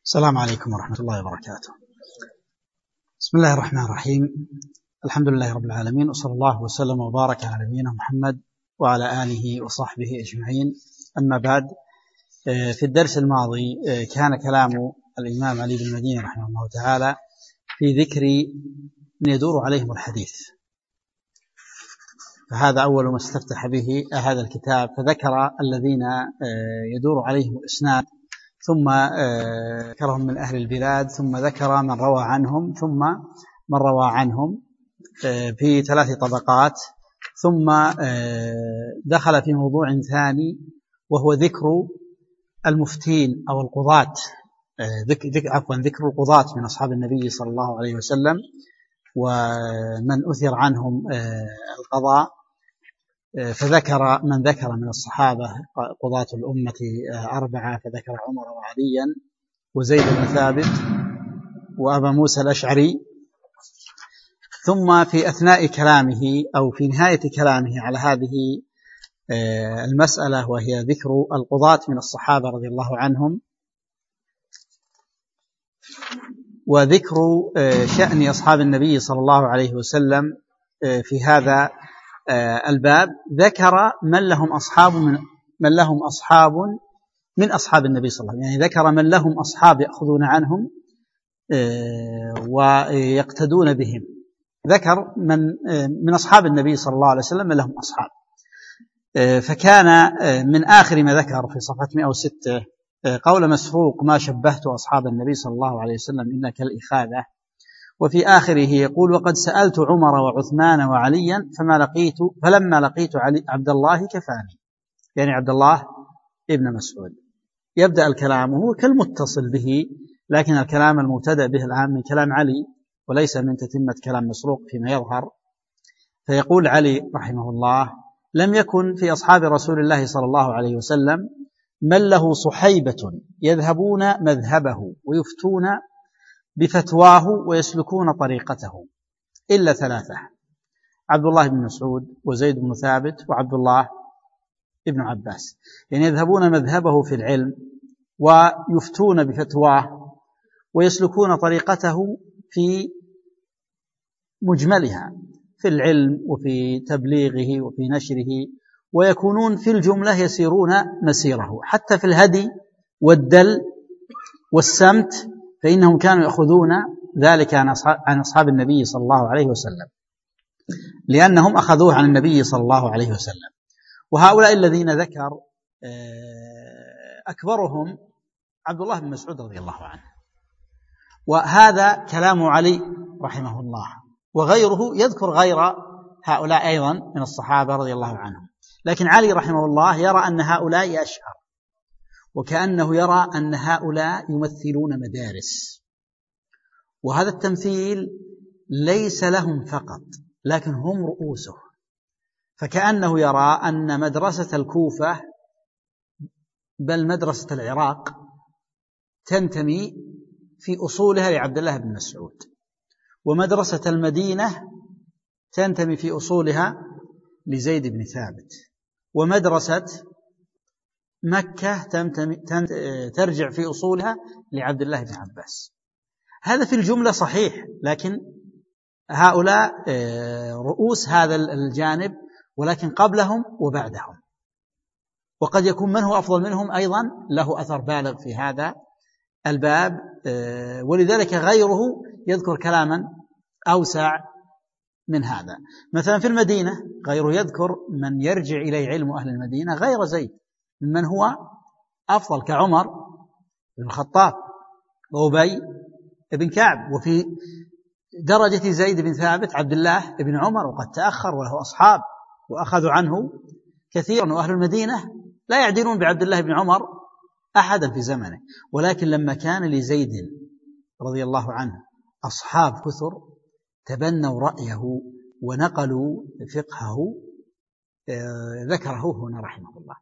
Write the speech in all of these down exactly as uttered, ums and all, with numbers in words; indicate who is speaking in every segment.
Speaker 1: السلام عليكم ورحمة الله وبركاته. بسم الله الرحمن الرحيم. الحمد لله رب العالمين، وصلى الله وسلم وبارك على نبينا محمد وعلى آله وصحبه أجمعين. أما بعد، في الدرس الماضي كان كلام الإمام علي بن المديني رحمه الله تعالى في ذكر من يدور عليهم الحديث، فهذا أول ما استفتح به هذا الكتاب، فذكر الذين يدور عليهم الإسناد، ثم ذكرهم من أهل البلاد، ثم ذكر من روى عنهم، ثم من روى عنهم في ثلاث طبقات، ثم دخل في موضوع ثاني وهو ذكر المفتين أو القضاة، عفوا ذكر القضاة من أصحاب النبي صلى الله عليه وسلم ومن أثر عنهم القضاء، فذكر من ذكر من الصحابة قضاة الأمة أربعة، فذكر عمر وعليا وزيد بن ثابت وأبا موسى الأشعري. ثم في أثناء كلامه أو في نهاية كلامه على هذه المسألة، وهي ذكر القضاة من الصحابة رضي الله عنهم وذكر شأن أصحاب النبي صلى الله عليه وسلم في هذا الباب، ذكر من لهم أصحاب من, من لهم أصحاب من أصحاب النبي صلى الله عليه وسلم، يعني ذكر من لهم أصحاب يأخذون عنهم ويقتدون بهم، ذكر من من أصحاب النبي صلى الله عليه وسلم من لهم أصحاب. فكان من آخر ما ذكر في صفحة مئة وستة قول مسروق: ما شبهت أصحاب النبي صلى الله عليه وسلم إلا كالإخاذة. وفي آخره يقول: وقد سألت عمر وعثمان وعليا فما لقيت فلما لقيت علي عبد الله كفاني، يعني عبد الله ابن مسعود. يبدأ الكلام وهو كالمتصل به، لكن الكلام المبتدأ به الآن من كلام علي وليس من تتمة كلام مسروق فيما يظهر. فيقول علي رحمه الله: لم يكن في أصحاب رسول الله صلى الله عليه وسلم من له صحيبة يذهبون مذهبه ويفتون بفتواه ويسلكون طريقته إلا ثلاثة: عبد الله بن مسعود وزيد بن ثابت وعبد الله ابن عباس، يعني يذهبون مذهبه في العلم ويفتون بفتواه ويسلكون طريقته في مجملها في العلم وفي تبليغه وفي نشره، ويكونون في الجملة يسيرون مسيره، حتى في الهدي والدل والسمت، فإنهم كانوا يأخذون ذلك عن أصحاب النبي صلى الله عليه وسلم، لأنهم أخذوه عن النبي صلى الله عليه وسلم. وهؤلاء الذين ذكر أكبرهم عبد الله بن مسعود رضي الله عنه، وهذا كلام علي رحمه الله، وغيره يذكر غير هؤلاء أيضا من الصحابة رضي الله عنهم، لكن علي رحمه الله يرى أن هؤلاء أشهر، وكأنه يرى أن هؤلاء يمثلون مدارس، وهذا التمثيل ليس لهم فقط لكن هم رؤوسه، فكأنه يرى أن مدرسة الكوفة بل مدرسة العراق تنتمي في أصولها لعبد الله بن مسعود، ومدرسة المدينة تنتمي في أصولها لزيد بن ثابت، ومدرسة مكة ترجع في أصولها لعبد الله بن عباس. هذا في الجملة صحيح، لكن هؤلاء رؤوس هذا الجانب، ولكن قبلهم وبعدهم، وقد يكون من هو أفضل منهم أيضا له أثر بالغ في هذا الباب، ولذلك غيره يذكر كلاما أوسع من هذا. مثلا في المدينة غيره يذكر من يرجع إليه علم أهل المدينة غير زيد ممن هو أفضل، كعمر بن الخطاب وأبي بن كعب، وفي درجة زيد بن ثابت عبد الله بن عمر، وقد تأخر وله أصحاب وأخذوا عنه كثيرا، وأهل المدينة لا يعدلون بعبد الله بن عمر أحدا في زمنه، ولكن لما كان لزيد رضي الله عنه أصحاب كثر تبنوا رأيه ونقلوا فقهه، ذكره هنا رحمه الله.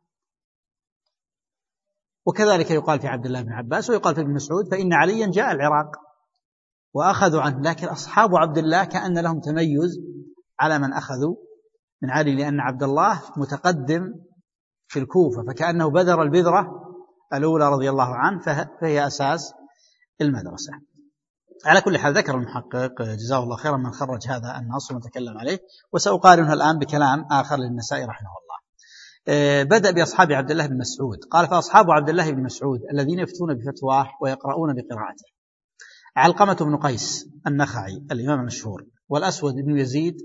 Speaker 1: وكذلك يقال في عبد الله بن عباس ويقال في ابن مسعود، فإن عليا جاء العراق وأخذوا عنه، لكن أصحاب عبد الله كأن لهم تميز على من أخذوا من علي، لأن عبد الله متقدم في الكوفة، فكأنه بذر البذرة الأولى رضي الله عنه، فهي أساس المدرسة. على كل حال ذكر المحقق جزاه الله خيرا من خرج هذا النص ونتكلم عليه، وسأقارنه الآن بكلام آخر للنسائي رحمه الله. بدأ بأصحاب عبد الله بن مسعود، قال: فأصحاب عبد الله بن مسعود الذين يفتون بفتواه ويقرؤون بقراءته علقمة بن قيس النخعي الإمام المشهور، والأسود بن يزيد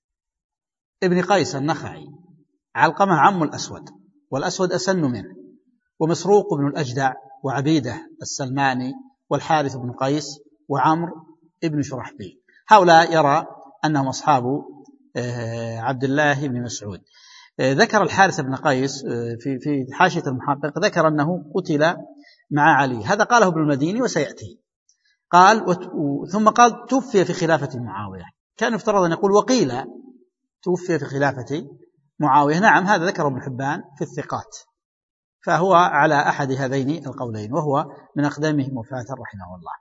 Speaker 1: ابن قيس النخعي. علقمة عم الأسود، والأسود أسن منه، ومسروق بن الأجدع، وعبيدة السلماني، والحارث بن قيس، وعمر ابن شرحبيل. هؤلاء يرى أنهم أصحاب عبد الله بن مسعود. ذكر الحارث بن قيس في في حاشية المحقق، ذكر أنه قتل مع علي، هذا قاله ابن المديني وسيأتي. قال ثم قال: توفي في خلافة معاوية. كان يفترض أن يقول: وقيل توفي في خلافة معاوية. نعم، هذا ذكر ابن حبان في الثقات، فهو على أحد هذين القولين، وهو من أقدامهم وفاة رحمه الله.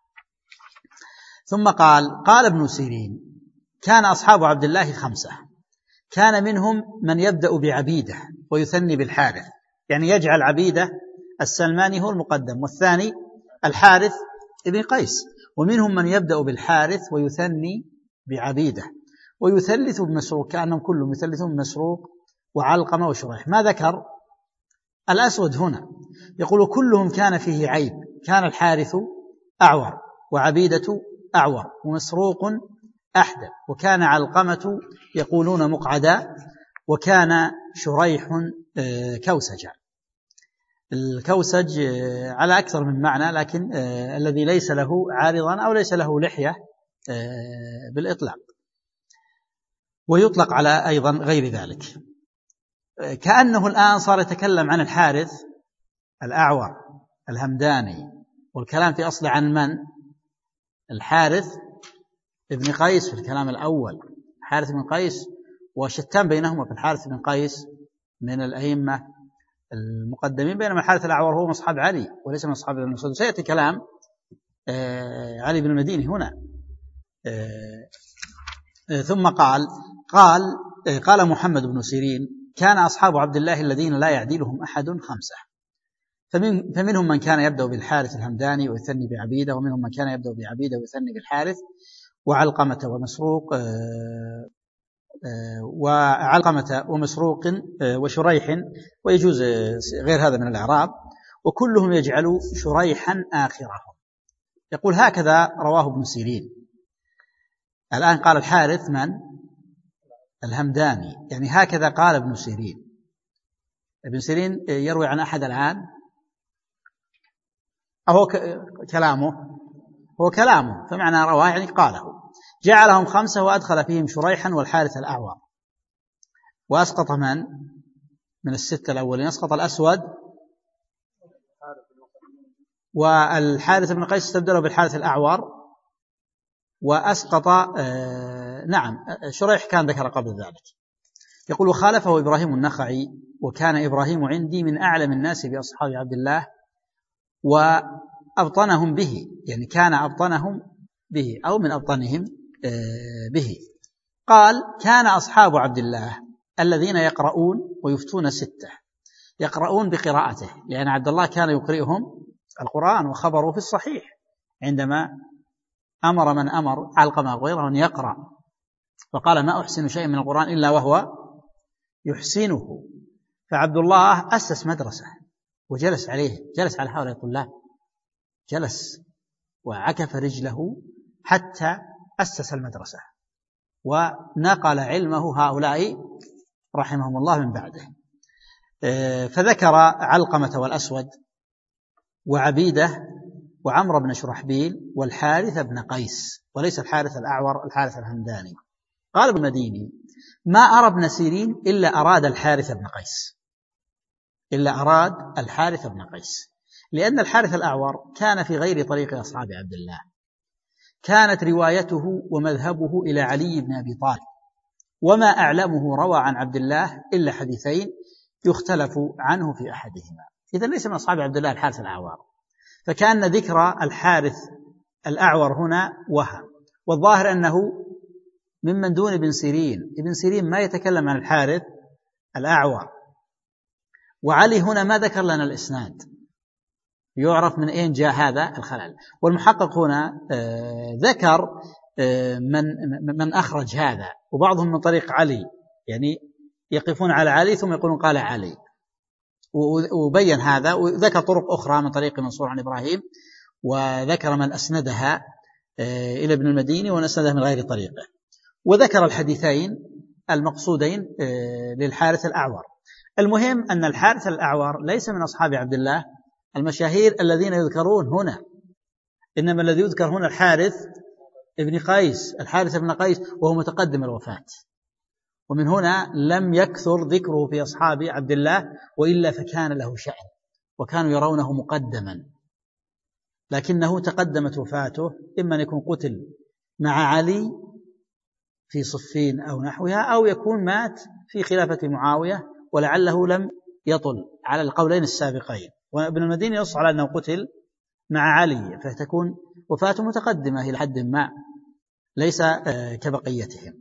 Speaker 1: ثم قال: قال ابن سيرين: كان أصحاب عبد الله خمسة، كان منهم من يبدأ بعبيدة ويثني بالحارث، يعني يجعل عبيدة السلماني هو المقدم، والثاني الحارث ابن قيس، ومنهم من يبدأ بالحارث ويثني بعبيدة ويثلث بمسروق، كأنهم كلهم يثلثون بمسروق وعلقمة وشريح. ما ذكر الأسود هنا، يقول: كلهم كان فيه عيب، كان الحارث أعور، وعبيدة أعور، ومسروق أحدب، وكان علقمة يقولون مقعدا، وكان شريح كوسجا. الكوسج على أكثر من معنى، لكن الذي ليس له عارضا أو ليس له لحية بالإطلاق، ويطلق على أيضا غير ذلك. كأنه الآن صار يتكلم عن الحارث الأعور الهمداني، والكلام في أصل عن من؟ الحارث ابن قيس في الكلام الأول، الحارث بن قيس، وشتان بينهما في الحارث بن قيس من الأئمة المقدمين، بينما الحارث الأعور هو من أصحاب علي وليس من أصحاب ابن مسعود. سيأتي كلام علي بن المديني هنا. ثم قال قال قال محمد بن سيرين: كان أصحاب عبد الله الذين لا يعدلهم أحد خمسة، فمن فمنهم من كان يبدأ بالحارث الهمداني ويثني بعبيدة، ومنهم من كان يبدأ بعبيدة ويثني بالحارث، وعلقمة ومسروق وعلقمة ومسروق وشريح، ويجوز غير هذا من الإعراب، وكلهم يجعل شريحا آخرهم. يقول: هكذا رواه ابن سيرين. الآن قال الحارث من؟ الهمداني، يعني هكذا قال ابن سيرين. ابن سيرين يروي عن أحد الآن، أهو كلامه هو كلامه فمعنى رواه يعني قاله. جعلهم خمسة وأدخل فيهم شريحا والحارث الأعور، وأسقط من من الستة الأولين؟ أسقط الأسود، والحارث بن قيس استبدله بالحارث الأعور، وأسقط آه نعم شريح كان ذكر قبل ذلك. يقول: وخالفه إبراهيم النخعي، وكان إبراهيم عندي من أعلم الناس بأصحاب عبد الله وأبطنهم به، يعني كان أبطنهم به أو من أبطنهم آه به. قال: كان أصحاب عبد الله الذين يقرؤون ويفتون ستة، يقرؤون بقراءته، لأن عبد الله كان يقرئهم القرآن، وخبروا في الصحيح عندما أمر من أمر علقمة وغيره أن يقرأ، فقال: ما أحسن شيء من القرآن إلا وهو يحسنه. فعبد الله أسس مدرسة وجلس عليه، جلس على هؤلاء الطلاب، جلس وعكف رجله حتى أسس المدرسة ونقل علمه هؤلاء رحمهم الله من بعده. فذكر علقمة والأسود وعبيدة وعمر بن شرحبيل والحارث بن قيس، وليس الحارث الأعور، الحارث الهمداني. قال ابن المديني: ما أرى ابن سيرين إلا أراد الحارث بن قيس، إلا أراد الحارث بن قيس، لأن الحارث الأعور كان في غير طريق أصحاب عبد الله، كانت روايته ومذهبه إلى علي بن أبي طالب، وما أعلمه روى عن عبد الله إلا حديثين يختلف عنه في أحدهما، إذا ليس من أصحاب عبد الله الحارث الأعور. فكان ذكر الحارث الأعور هنا وهم، والظاهر أنه ممن دون ابن سيرين. ابن سيرين ما يتكلم عن الحارث الأعور، وعلي هنا ما ذكر لنا الإسناد، يعرف من أين جاء هذا الخلل. والمحقق هنا ذكر من من أخرج هذا، وبعضهم من طريق علي، يعني يقفون على علي ثم يقولون قال علي، وبين هذا، وذكر طرق أخرى من طريق منصور عن إبراهيم، وذكر من أسندها إلى ابن المديني ومن أسندها من غير طريقه، وذكر الحديثين المقصودين للحارث الأعور. المهم أن الحارث الأعور ليس من أصحاب عبد الله المشاهير الذين يذكرون هنا، إنما الذي يذكر هنا الحارث ابن قيس، الحارث ابن قيس، وهو متقدم الوفاة، ومن هنا لم يكثر ذكره في أصحاب عبد الله، وإلا فكان له شأن وكانوا يرونه مقدما، لكنه تقدمت وفاته، إما أن يكون قتل مع علي في صفين أو نحوها، أو يكون مات في خلافة معاوية ولعله لم يطل على القولين السابقين، وابن المديني ينص على أنه قتل مع علي، فتكون وفاته متقدمة إلى حد ما، ليس كبقيتهم.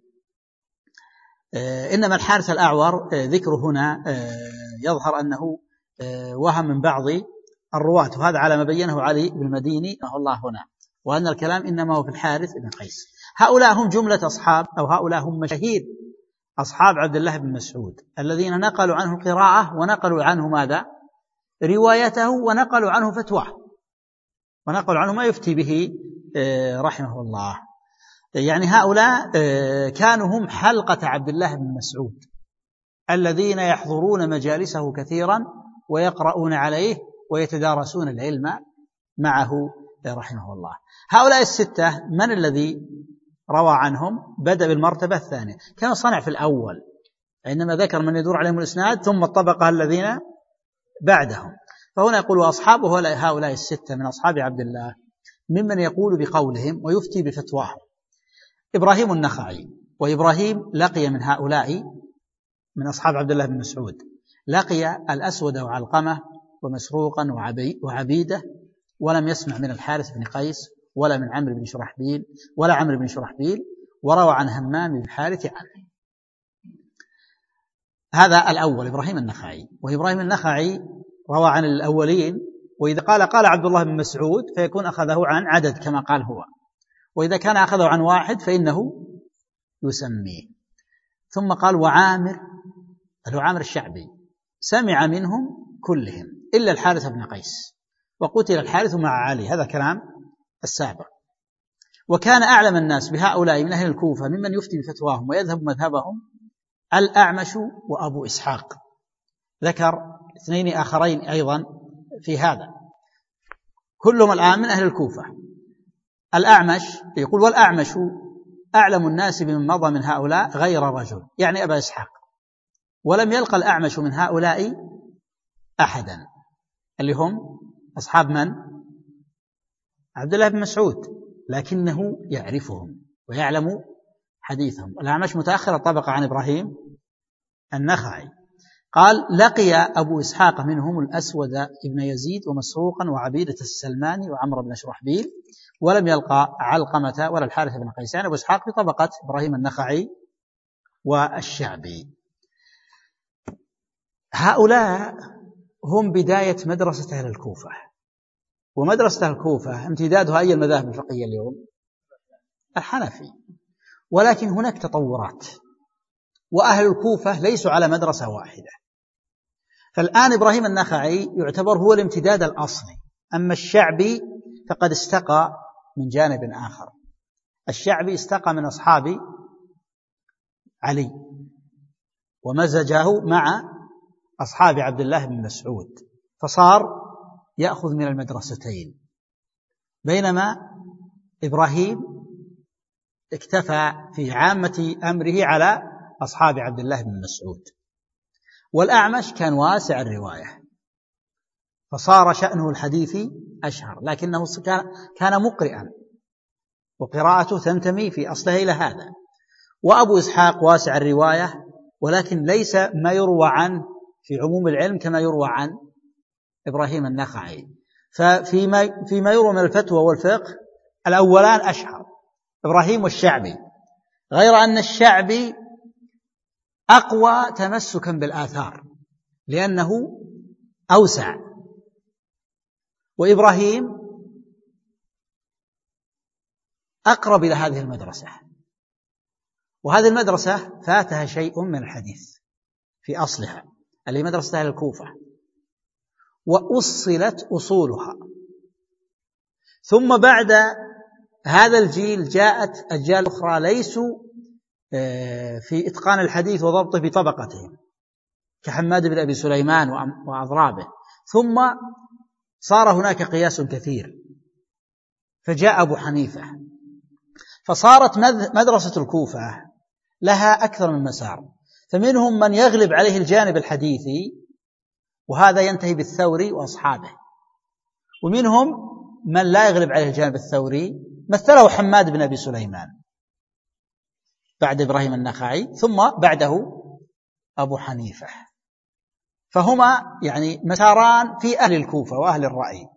Speaker 1: إنما الحارث الأعور ذكره هنا يظهر أنه وهم من بعض الرواة، وهذا على ما بينه علي بن المديني رحمه الله هنا، وأن الكلام إنما هو في الحارث بن قيس. هؤلاء هم جملة أصحاب، أو هؤلاء هم مشاهير أصحاب عبد الله بن مسعود الذين نقلوا عنه قراءة، ونقلوا عنه ماذا؟ روايته، ونقلوا عنه فتواه، ونقلوا عنه ما يفتي به رحمه الله. يعني هؤلاء كانوا هم حلقة عبد الله بن مسعود الذين يحضرون مجالسه كثيرا ويقرؤون عليه ويتدارسون العلم معه رحمه الله. هؤلاء الستة من الذي روى عنهم؟ بدأ بالمرتبة الثانية، كان صنع في الأول عندما ذكر من يدور عليهم الإسناد، ثم الطبقة الذين بعدهم. فهنا يقول أصحابه هؤلاء الستة من أصحاب عبد الله ممن يقول بقولهم ويفتي بفتواهم: إبراهيم النخعي، وإبراهيم لقي من هؤلاء من أصحاب عبد الله بن مسعود، لقي الأسود وعلقمة ومسروقا وعبيدة، ولم يسمع من الحارث بن قيس ولا من عمرو بن شرحبيل ولا عمرو بن شرحبيل، وروى عن همام بن الحارث عنه. هذا الأول إبراهيم النخعي. وإبراهيم النخعي روى عن الأولين، وإذا قال قال عبد الله بن مسعود فيكون أخذه عن عدد كما قال هو، وإذا كان أخذه عن واحد فإنه يسميه. ثم قال وعامر، هو عامر الشعبي، سمع منهم كلهم إلا الحارث بن قيس، وقتل الحارث مع علي، هذا كلام السابق. وكان أعلم الناس بهؤلاء من أهل الكوفة ممن يفتي بفتواهم ويذهب مذهبهم الأعمش وأبو إسحاق. ذكر اثنين آخرين أيضا في هذا، كلهم الآن من أهل الكوفة. الأعمش يقول والأعمش أعلم الناس بمن مضى من هؤلاء غير رجل، يعني أبا إسحاق، ولم يلقى الأعمش من هؤلاء أحدا، اللي هم أصحاب من؟ عبد الله بن مسعود، لكنه يعرفهم ويعلم حديثهم. الأعمش متأخر الطبقة عن إبراهيم النخعي. قال لقي أبو إسحاق منهم الأسود ابن يزيد ومسروقا وعبيدة السلماني وعمر بن شرحبيل، ولم يلقى علقمة ولا الحارث بن قيس. يعني أبو إسحاق في طبقة إبراهيم النخعي والشعبي. هؤلاء هم بداية مدرسة أهل الكوفة، ومدرسة أهل الكوفة امتدادها أي المذاهب الفقهية اليوم؟ الحنفي. ولكن هناك تطورات، وأهل الكوفة ليسوا على مدرسة واحدة. فالآن إبراهيم النخعي يعتبر هو الامتداد الأصلي، أما الشعبي فقد استقى من جانب آخر. الشعبي استقى من أصحاب علي ومزجه مع أصحاب عبد الله بن مسعود، فصار يأخذ من المدرستين، بينما إبراهيم اكتفى في عامة أمره على أصحاب عبد الله بن مسعود. والأعمش كان واسع الرواية، فصار شأنه الحديثي أشهر، لكنه كان مقرئا وقراءته تنتمي في أصلها إلى هذا. وأبو إسحاق واسع الرواية، ولكن ليس ما يروى عنه في عموم العلم كما يروى عن إبراهيم النخعي. ففيما فيما يروى من الفتوى والفقه الأولان أشهر، إبراهيم والشعبي، غير أن الشعبي أقوى تمسكا بالآثار لأنه أوسع، وإبراهيم أقرب إلى هذه المدرسة، وهذه المدرسة فاتها شيء من الحديث في أصلها اللي مدرسة أهل الكوفة، وأصلت أصولها. ثم بعد هذا الجيل جاءت أجيال أخرى ليسوا في إتقان الحديث وضبطه بطبقتهم كحماد بن أبي سليمان وأضرابه، ثم صار هناك قياس كثير، فجاء أبو حنيفة، فصارت مدرسة الكوفة لها أكثر من مسار، فمنهم من يغلب عليه الجانب الحديثي وهذا ينتهي بالثوري وأصحابه، ومنهم من لا يغلب عليه الجانب الثوري مثله حماد بن أبي سليمان بعد إبراهيم النخعي، ثم بعده أبو حنيفة. فهما يعني مساران في أهل الكوفة وأهل الرأي،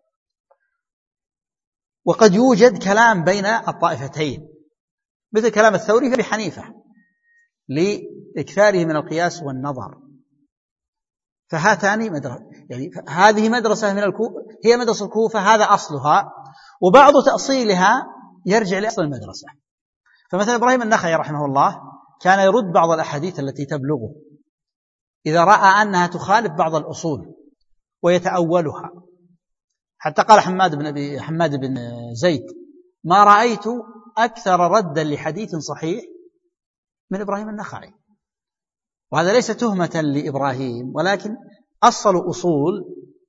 Speaker 1: وقد يوجد كلام بين الطائفتين مثل كلام الثوري في أبي حنيفة لإكثاره من القياس والنظر. فهاتان مدرسة، يعني هذه مدرسة من الكوفة، هي مدرسة الكوفة، هذا أصلها، وبعض تأصيلها يرجع لأصل المدرسة. فمثلا إبراهيم النخعي رحمه الله كان يرد بعض الأحاديث التي تبلغه إذا رأى أنها تخالف بعض الأصول ويتأولها، حتى قال حماد بن أبي حماد بن زيد: ما رأيت أكثر ردا لحديث صحيح من إبراهيم النخعي. وهذا ليس تهمة لإبراهيم، ولكن أصل أصول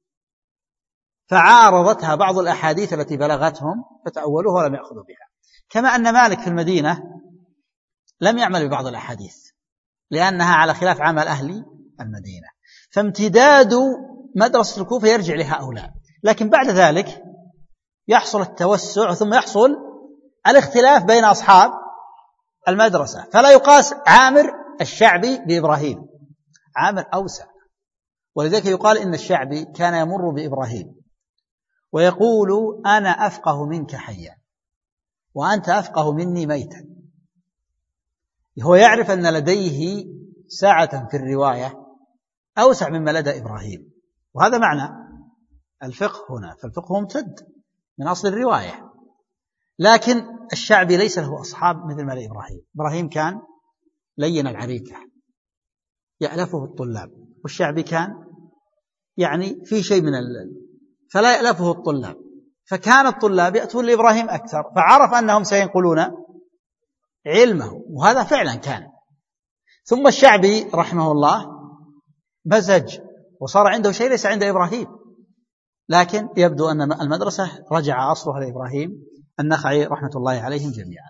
Speaker 1: فعارضتها بعض الأحاديث التي بلغتهم فتأولوها ولم يأخذوا بها. كما أن مالك في المدينة لم يعمل ببعض الأحاديث لأنها على خلاف عمل أهل المدينة، فامتداد مدرسة الكوفة يرجع لهؤلاء. لكن بعد ذلك يحصل التوسع، ثم يحصل الاختلاف بين أصحاب المدرسة، فلا يقاس عامر الشعبي بإبراهيم، عامر أوسع. ولذلك يقال إن الشعبي كان يمر بإبراهيم ويقول: أنا أفقه منك حيا وأنت أفقه مني ميتا. هو يعرف أن لديه ساعة في الرواية أوسع مما لدى إبراهيم، وهذا معنى الفقه هنا، فالفقه ممتد من أصل الرواية. لكن الشعبي ليس له أصحاب مثل ما لإبراهيم. إبراهيم كان لين العريكة يألفه الطلاب، والشعبي كان يعني في شيء من ال... فلا يألفه الطلاب، فكان الطلاب يأتون لإبراهيم أكثر، فعرف أنهم سينقلون علمه، وهذا فعلا كان. ثم الشعبي رحمه الله مزج وصار عنده شيء ليس عند إبراهيم، لكن يبدو أن المدرسة رجع أصلها لإبراهيم النخعي رحمة الله عليهم جميعا.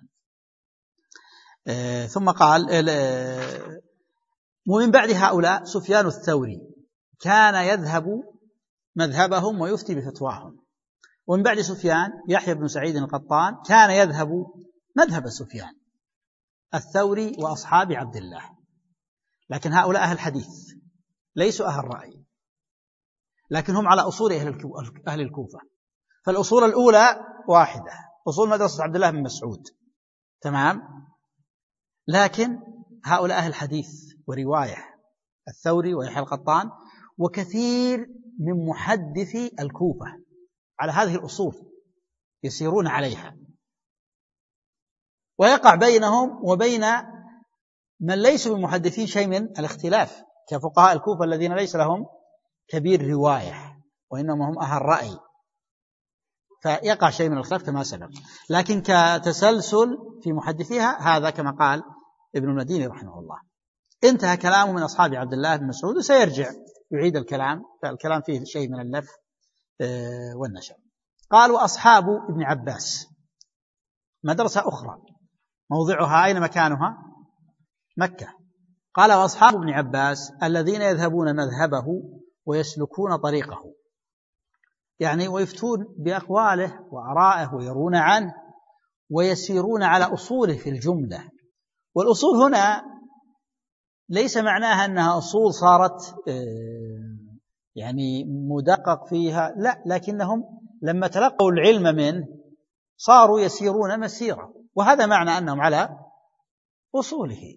Speaker 1: آه ثم قال آه ومن بعد هؤلاء سفيان الثوري كان يذهب مذهبهم ويفتي بفتواهم، ومن بعد سفيان يحيى بن سعيد القطان كان يذهب مذهب سفيان الثوري وأصحاب عبد الله. لكن هؤلاء أهل الحديث ليسوا أهل الرأي، لكن هم على أصول أهل الكوفة. فالأصول الأولى واحدة، أصول مدرسة عبد الله بن مسعود، تمام. لكن هؤلاء أهل الحديث ورواية الثوري ويحيى القطان وكثير من محدثي الكوفة على هذه الأصول يسيرون عليها، ويقع بينهم وبين من ليسوا بمحدثين شيء من الاختلاف كفقهاء الكوفة الذين ليس لهم كبير رواية وإنما هم أهل رأي، فيقع شيء من الخلاف كما سبق. لكن كتسلسل في محدثيها هذا كما قال ابن المديني رحمه الله. انتهى كلامه من أصحاب عبد الله بن مسعود، وسيرجع يعيد الكلام، فالكلام فيه شيء من اللف والنشر. قال: وأصحاب ابن عباس مدرسة أخرى موضعها أين مكانها؟ مكة. قال: وأصحاب ابن عباس الذين يذهبون مذهبه ويسلكون طريقه، يعني ويفتون بأقواله وآرائه ويرون عنه ويسيرون على أصوله في الجملة. والأصول هنا ليس معناها أنها أصول صارت يعني مدقق فيها، لا، لكنهم لما تلقوا العلم منه صاروا يسيرون مسيرة، وهذا معنى أنهم على أصوله.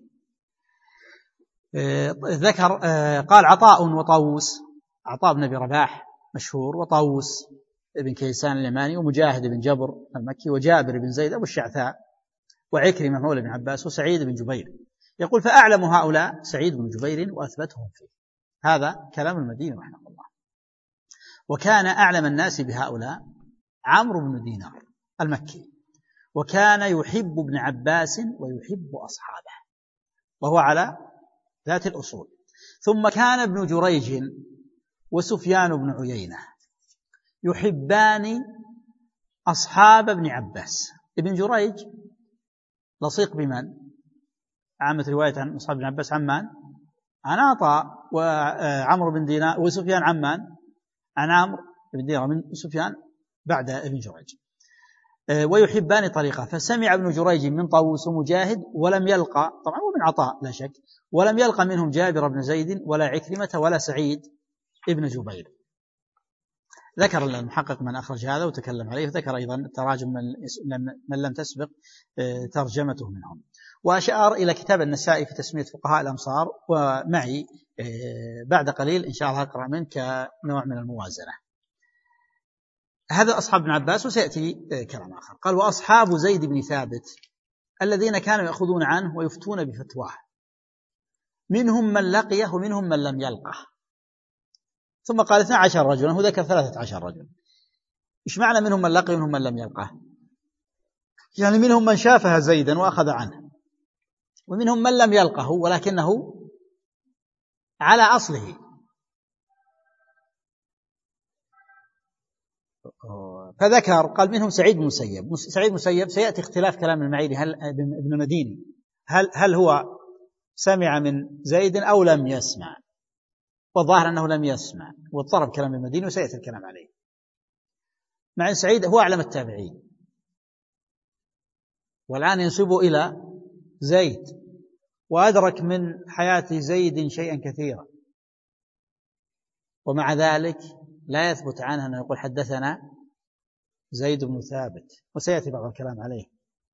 Speaker 1: ذكر قال: عطاء وطاووس، عطاء بن أبي رباح مشهور، وطاووس بن كيسان اليماني، ومجاهد بن جبر المكي، وجابر بن زيد أبو الشعثاء، وعكرمة مولى بن عباس، وسعيد بن جبير. يقول فأعلم هؤلاء سعيد بن جبير وأثبتهم فيه. هذا كلام المديني رحمه الله. وكان أعلم الناس بهؤلاء عمرو بن دينار المكي، وكان يحب ابن عباس ويحب أصحابه، وهو على ذات الأصول. ثم كان ابن جريج وسفيان بن عيينة يحبان أصحاب ابن عباس. ابن جريج لصيق بمن؟ عامة رواية عن أصحاب ابن عباس عمان عن عطاء وعمرو بن دينار، وسفيان عمان عن عمرو بن دينار من سفيان بعد ابن جريج. ويحبان طريقة. فسمع ابن جريج من طاووس ومجاهد ولم يلقى، طبعا ومن عطاء لا شك، ولم يلقى منهم جابر بن زيد ولا عكرمة ولا سعيد ابن جبير. ذكر المحقق من أخرج هذا وتكلم عليه، وذكر أيضا تراجم من لم تسبق ترجمته منهم. وأشار إلى كتاب النسائي في تسمية فقهاء الأمصار، ومعي بعد قليل إن شاء الله أقرأ منه كنوع من الموازنة. هذا أصحاب ابن عباس، وسيأتي كلام آخر. قال وأصحاب زيد بن ثابت الذين كانوا يأخذون عنه ويفتون بفتواه، منهم من لقيه ومنهم من لم يلقه. ثم قال اثنا عشر رجلا، هو ذكر ثلاثة عشر رجل. إيش معنى منهم من لقيه ومنهم من لم يلقه؟ يعني منهم من شافها زيدا وأخذ عنه، ومنهم من لم يلقه ولكنه على أصله. فذكر قال منهم سعيد بن مسيب. سعيد بن مسيب سيأتي اختلاف كلام المعيري، هل ابن المديني هل, هل هو سمع من زيد أو لم يسمع، والظاهر أنه لم يسمع، واضطرب كلام المديني وسيأتي الكلام عليه. مع أن سعيد هو أعلم التابعين، والآن ينسب إلى زيد، وأدرك من حياة زيد شيئا كثيرا، ومع ذلك لا يثبت عنه أنه يقول حدثنا زيد بن ثابت، وسيأتي بعض الكلام عليه.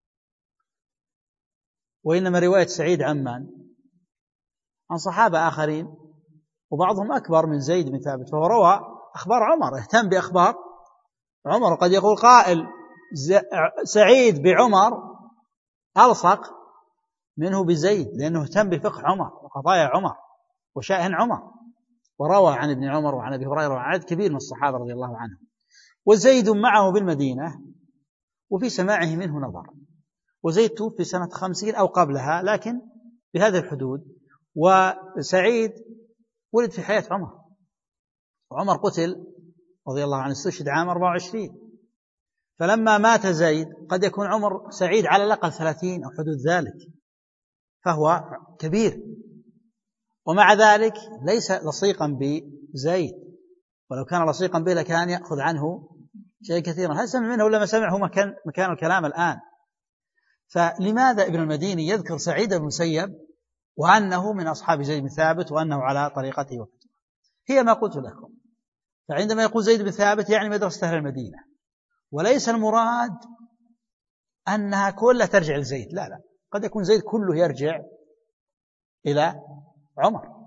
Speaker 1: وإنما رواية سعيد عمان عن صحابة آخرين، وبعضهم أكبر من زيد بن ثابت، فهو روى أخبار عمر، اهتم بأخبار عمر. وقد يقول قائل سعيد بعمر ألصق منه بزيد، لأنه اهتم بفقه عمر وقضايا عمر وشأن عمر، وروى عن ابن عمر وعن أبي هريرة وعن عدد كبير من الصحابة رضي الله عنهم. وزيد معه بالمدينة، وفي سماعه منه نظر. وزيد توفي سنة خمسين أو قبلها، لكن بهذه الحدود. وسعيد ولد في حياة عمر، وعمر قتل رضي الله عنه، استشهد عام أربعة وعشرين. فلما مات زيد قد يكون عمر سعيد على الأقل ثلاثين أو حدود ذلك، فهو كبير، ومع ذلك ليس لصيقا بزيد، ولو كان لصيقا به لكان يأخذ عنه شيء كثيرا. هل سمع منه ولا ما سمع؟ هو مكان, مكان الكلام الآن. فلماذا ابن المديني يذكر سعيد بن مسيب وأنه من أصحاب زيد بن ثابت وأنه على طريقته وفتوى؟ هي ما قلت لكم. فعندما يقول زيد بن ثابت يعني مدرسة أهل المدينة، وليس المراد أنها كلها ترجع لزيد، لا لا، قد يكون زيد كله يرجع إلى عمر.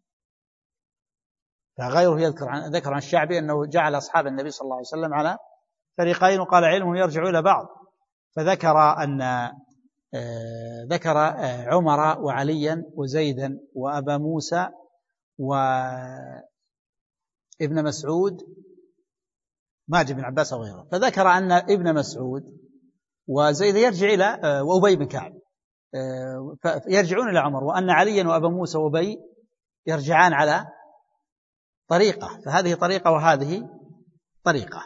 Speaker 1: فغيره يذكر عن ذكر عن الشعبي أنه جعل أصحاب النبي صلى الله عليه وسلم على فريقين، وقال علمهم يرجع إلى بعض. فذكر أن آه ذكر آه عمر وعليا وزيدا وأبا موسى وابن مسعود، ما جاء ابن عباس وغيره. فذكر أن ابن مسعود وزيد يرجع إلى آه وأبي بن كعب آه يرجعون إلى عمر، وأن عليا وأبا موسى وأبي يرجعان على طريقة. فهذه طريقة وهذه طريقة.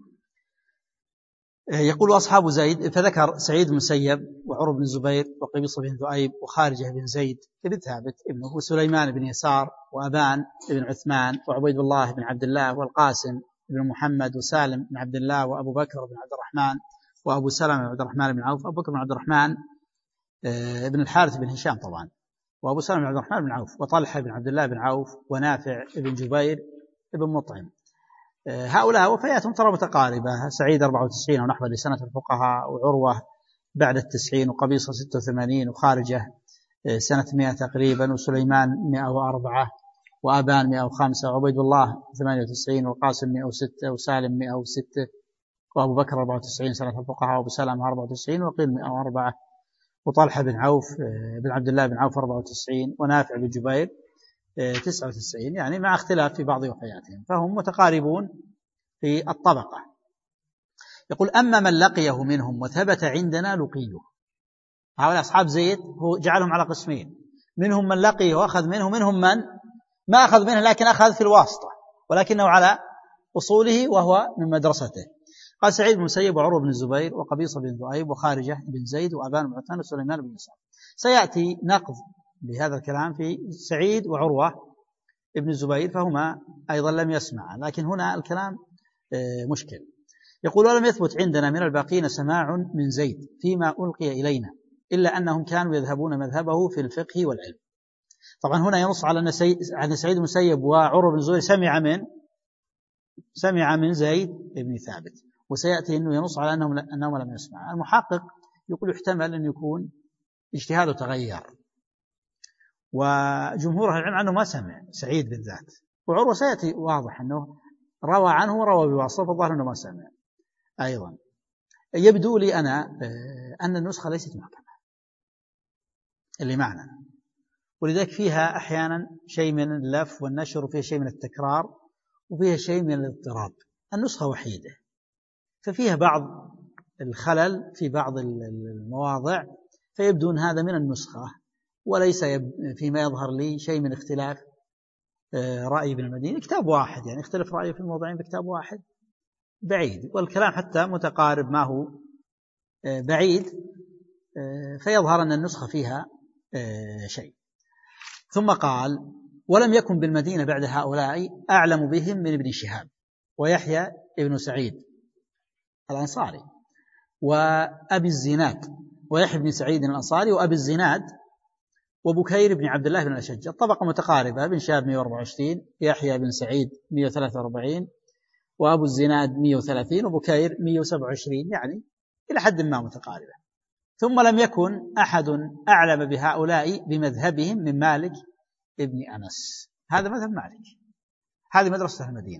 Speaker 1: يقول أصحاب زيد، فذكر سعيد بن مسيب وعروة بن الزبير وقبيصة بن ذؤيب وخارجة بن زيد بن ثابت ابنه، وسليمان بن يسار وأبان بن عثمان وعبيد الله بن عبد الله والقاسم بن محمد وسالم بن عبد الله وأبو بكر بن عبد الرحمن وأبو سلمة بن عبد الرحمن بن عوف، أبو بكر بن عبد الرحمن بن الحارث بن هشام طبعا، وأبو سلمة بن عبد الرحمن بن عوف، وطلحة بن عبد الله بن عوف، ونافع بن جبير بن مطعم. هؤلاء وفياتهم ترى متقاربة. سعيد أربعة وتسعين ونحو لسنة الفقهاء، وعروة بعد التسعين، وقبيصة ستة وثمانين، وخارجة سنة مئة تقريبا، وسليمان مئة وأربعة، وأبان مئة وخمسة وعبيد الله ثمانية وتسعين والقاسم مئة وستة وسالم مئة وستة وأبو بكر أربعة وتسعين سنة الفقهاء وأبو سلمة أربعة وتسعين وقيل مئة وأربعة وطلحة بن عوف بن عبد الله بن عوف أربعة وتسعين ونافع بن جبير تسعة وتسعين، يعني مع اختلاف في بعض وفياتهم، فهم متقاربون في الطبقة. يقول أما من لقيه منهم وثبت عندنا لقيه، هؤلاء أصحاب زيد هو جعلهم على قسمين، منهم من لقيه وأخذ منه، منهم من ما أخذ منه لكن أخذ في الواسطة ولكنه على أصوله وهو من مدرسته. قال سعيد بن المسيب وعروة بن الزبير وقبيصة بن ذؤيب وخارجة بن زيد وأبان بن عثمان وسليمان بن يسار. سيأتي نقض بهذا الكلام في سعيد وعروة بن الزبير فهما أيضا لم يسمع، لكن هنا الكلام مشكل. يقول ولم يثبت عندنا من الباقين سماع من زيد فيما ألقي إلينا إلا أنهم كانوا يذهبون مذهبه في الفقه والعلم. طبعا هنا ينص على أن سعيد بن المسيب وعروة بن الزبير سمع من سمع من زيد بن ثابت، وسيأتي أنه ينص على أنهم أنهم لم يسمع. المحقق يقول يحتمل أن يكون اجتهاده تغير، وجمهور أهل العلم عنه ما سمع سعيد بالذات، وعروة سيأتي واضح أنه روى عنه وروى بواسطة، فالظاهر أنه ما سمع أيضا. يبدو لي أنا أن النسخة ليست محكمة اللي معنا، ولذلك فيها أحيانا شيء من اللف والنشر، وفيها شيء من التكرار، وفيها شيء من الاضطراب. النسخة وحيدة ففيها بعض الخلل في بعض المواضع، فيبدو أن هذا من النسخة وليس فيما يظهر لي شيء من اختلاف رأي ابن المديني. كتاب واحد يعني اختلف رأيه في الموضعين بكتاب واحد بعيد، والكلام حتى متقارب ما هو بعيد، فيظهر أن النسخة فيها شيء. ثم قال ولم يكن بالمدينة بعد هؤلاء أعلم بهم من ابن شهاب ويحيى ابن سعيد الأنصاري وأبي الزناد، ويحيى بن سعيد الأنصاري وأبي الزناد وبكير بن عبد الله بن الأشج. الطبقة متقاربة، ابن شهاب مئة وأربعة وعشرين، يحيى بن سعيد مئة وثلاثة وأربعين، وأبو الزناد مئة وثلاثين، وبكير مئة وسبعة وعشرين، يعني إلى حد ما متقاربة. ثم لم يكن أحد أعلم بهؤلاء بمذهبهم من مالك ابن أنس. هذا مذهب مالك، هذه مدرسة المدينة،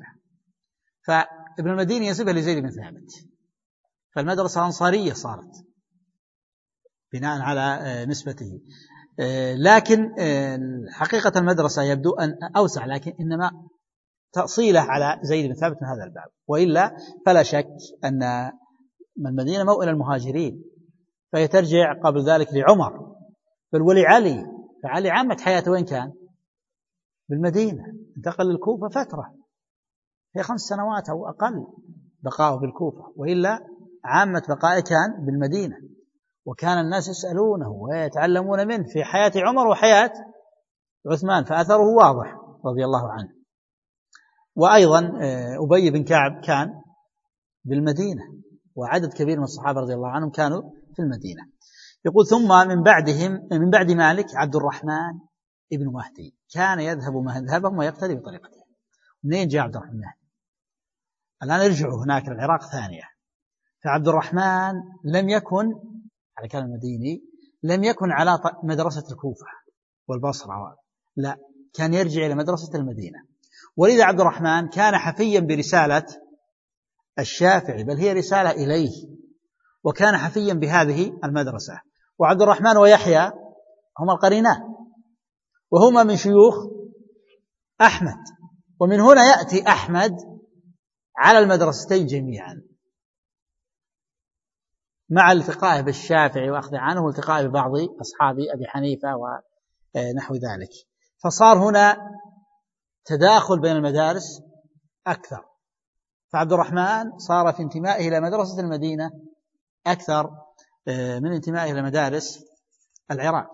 Speaker 1: فابن المديني ينسبها لزيد بن ثابت، فالمدرسة الأنصارية صارت بناء على نسبته. لكن حقيقة المدرسة يبدو أن أوسع، لكن إنما تأصيله على زيد بن ثابت من هذا الباب، وإلا فلا شك أن المدينة موئل المهاجرين، فهي ترجع قبل ذلك لعمر بل ولعلي، فعلي عامة حياته وين كان؟ بالمدينة، انتقل للكوفة فترة هي خمس سنوات أو أقل بقاؤه بالكوفة، وإلا عامة بقائه كان بالمدينة، وكان الناس يسألونه ويتعلمون منه في حياة عمر وحياة عثمان، فأثره واضح رضي الله عنه. وأيضا أبي بن كعب كان بالمدينة، وعدد كبير من الصحابة رضي الله عنهم كانوا في المدينة. يقول ثم من بعدهم من بعد مالك عبد الرحمن ابن مهدي كان يذهب مذهبهم ويقتدي بطريقته. منين جاء عبد الرحمن؟ الآن يرجعوا هناك للعراق ثانية. فعبد الرحمن لم يكن على كلام المديني لم يكن على مدرسة الكوفة والبصرة، لا، كان يرجع إلى مدرسة المدينة، ولذا عبد الرحمن كان حفيا برسالة الشافعي، بل هي رسالة إليه، وكان حفيا بهذه المدرسة. وعبد الرحمن ويحيى هما القرينان، وهما من شيوخ أحمد، ومن هنا يأتي أحمد على المدرستين جميعا مع التقائه بالشافعي وأخذ عنه والتقائه ببعض أصحاب أبي حنيفة ونحو ذلك، فصار هنا تداخل بين المدارس أكثر. فعبد الرحمن صار في انتمائه إلى مدرسة المدينة أكثر من انتمائه إلى مدارس العراق.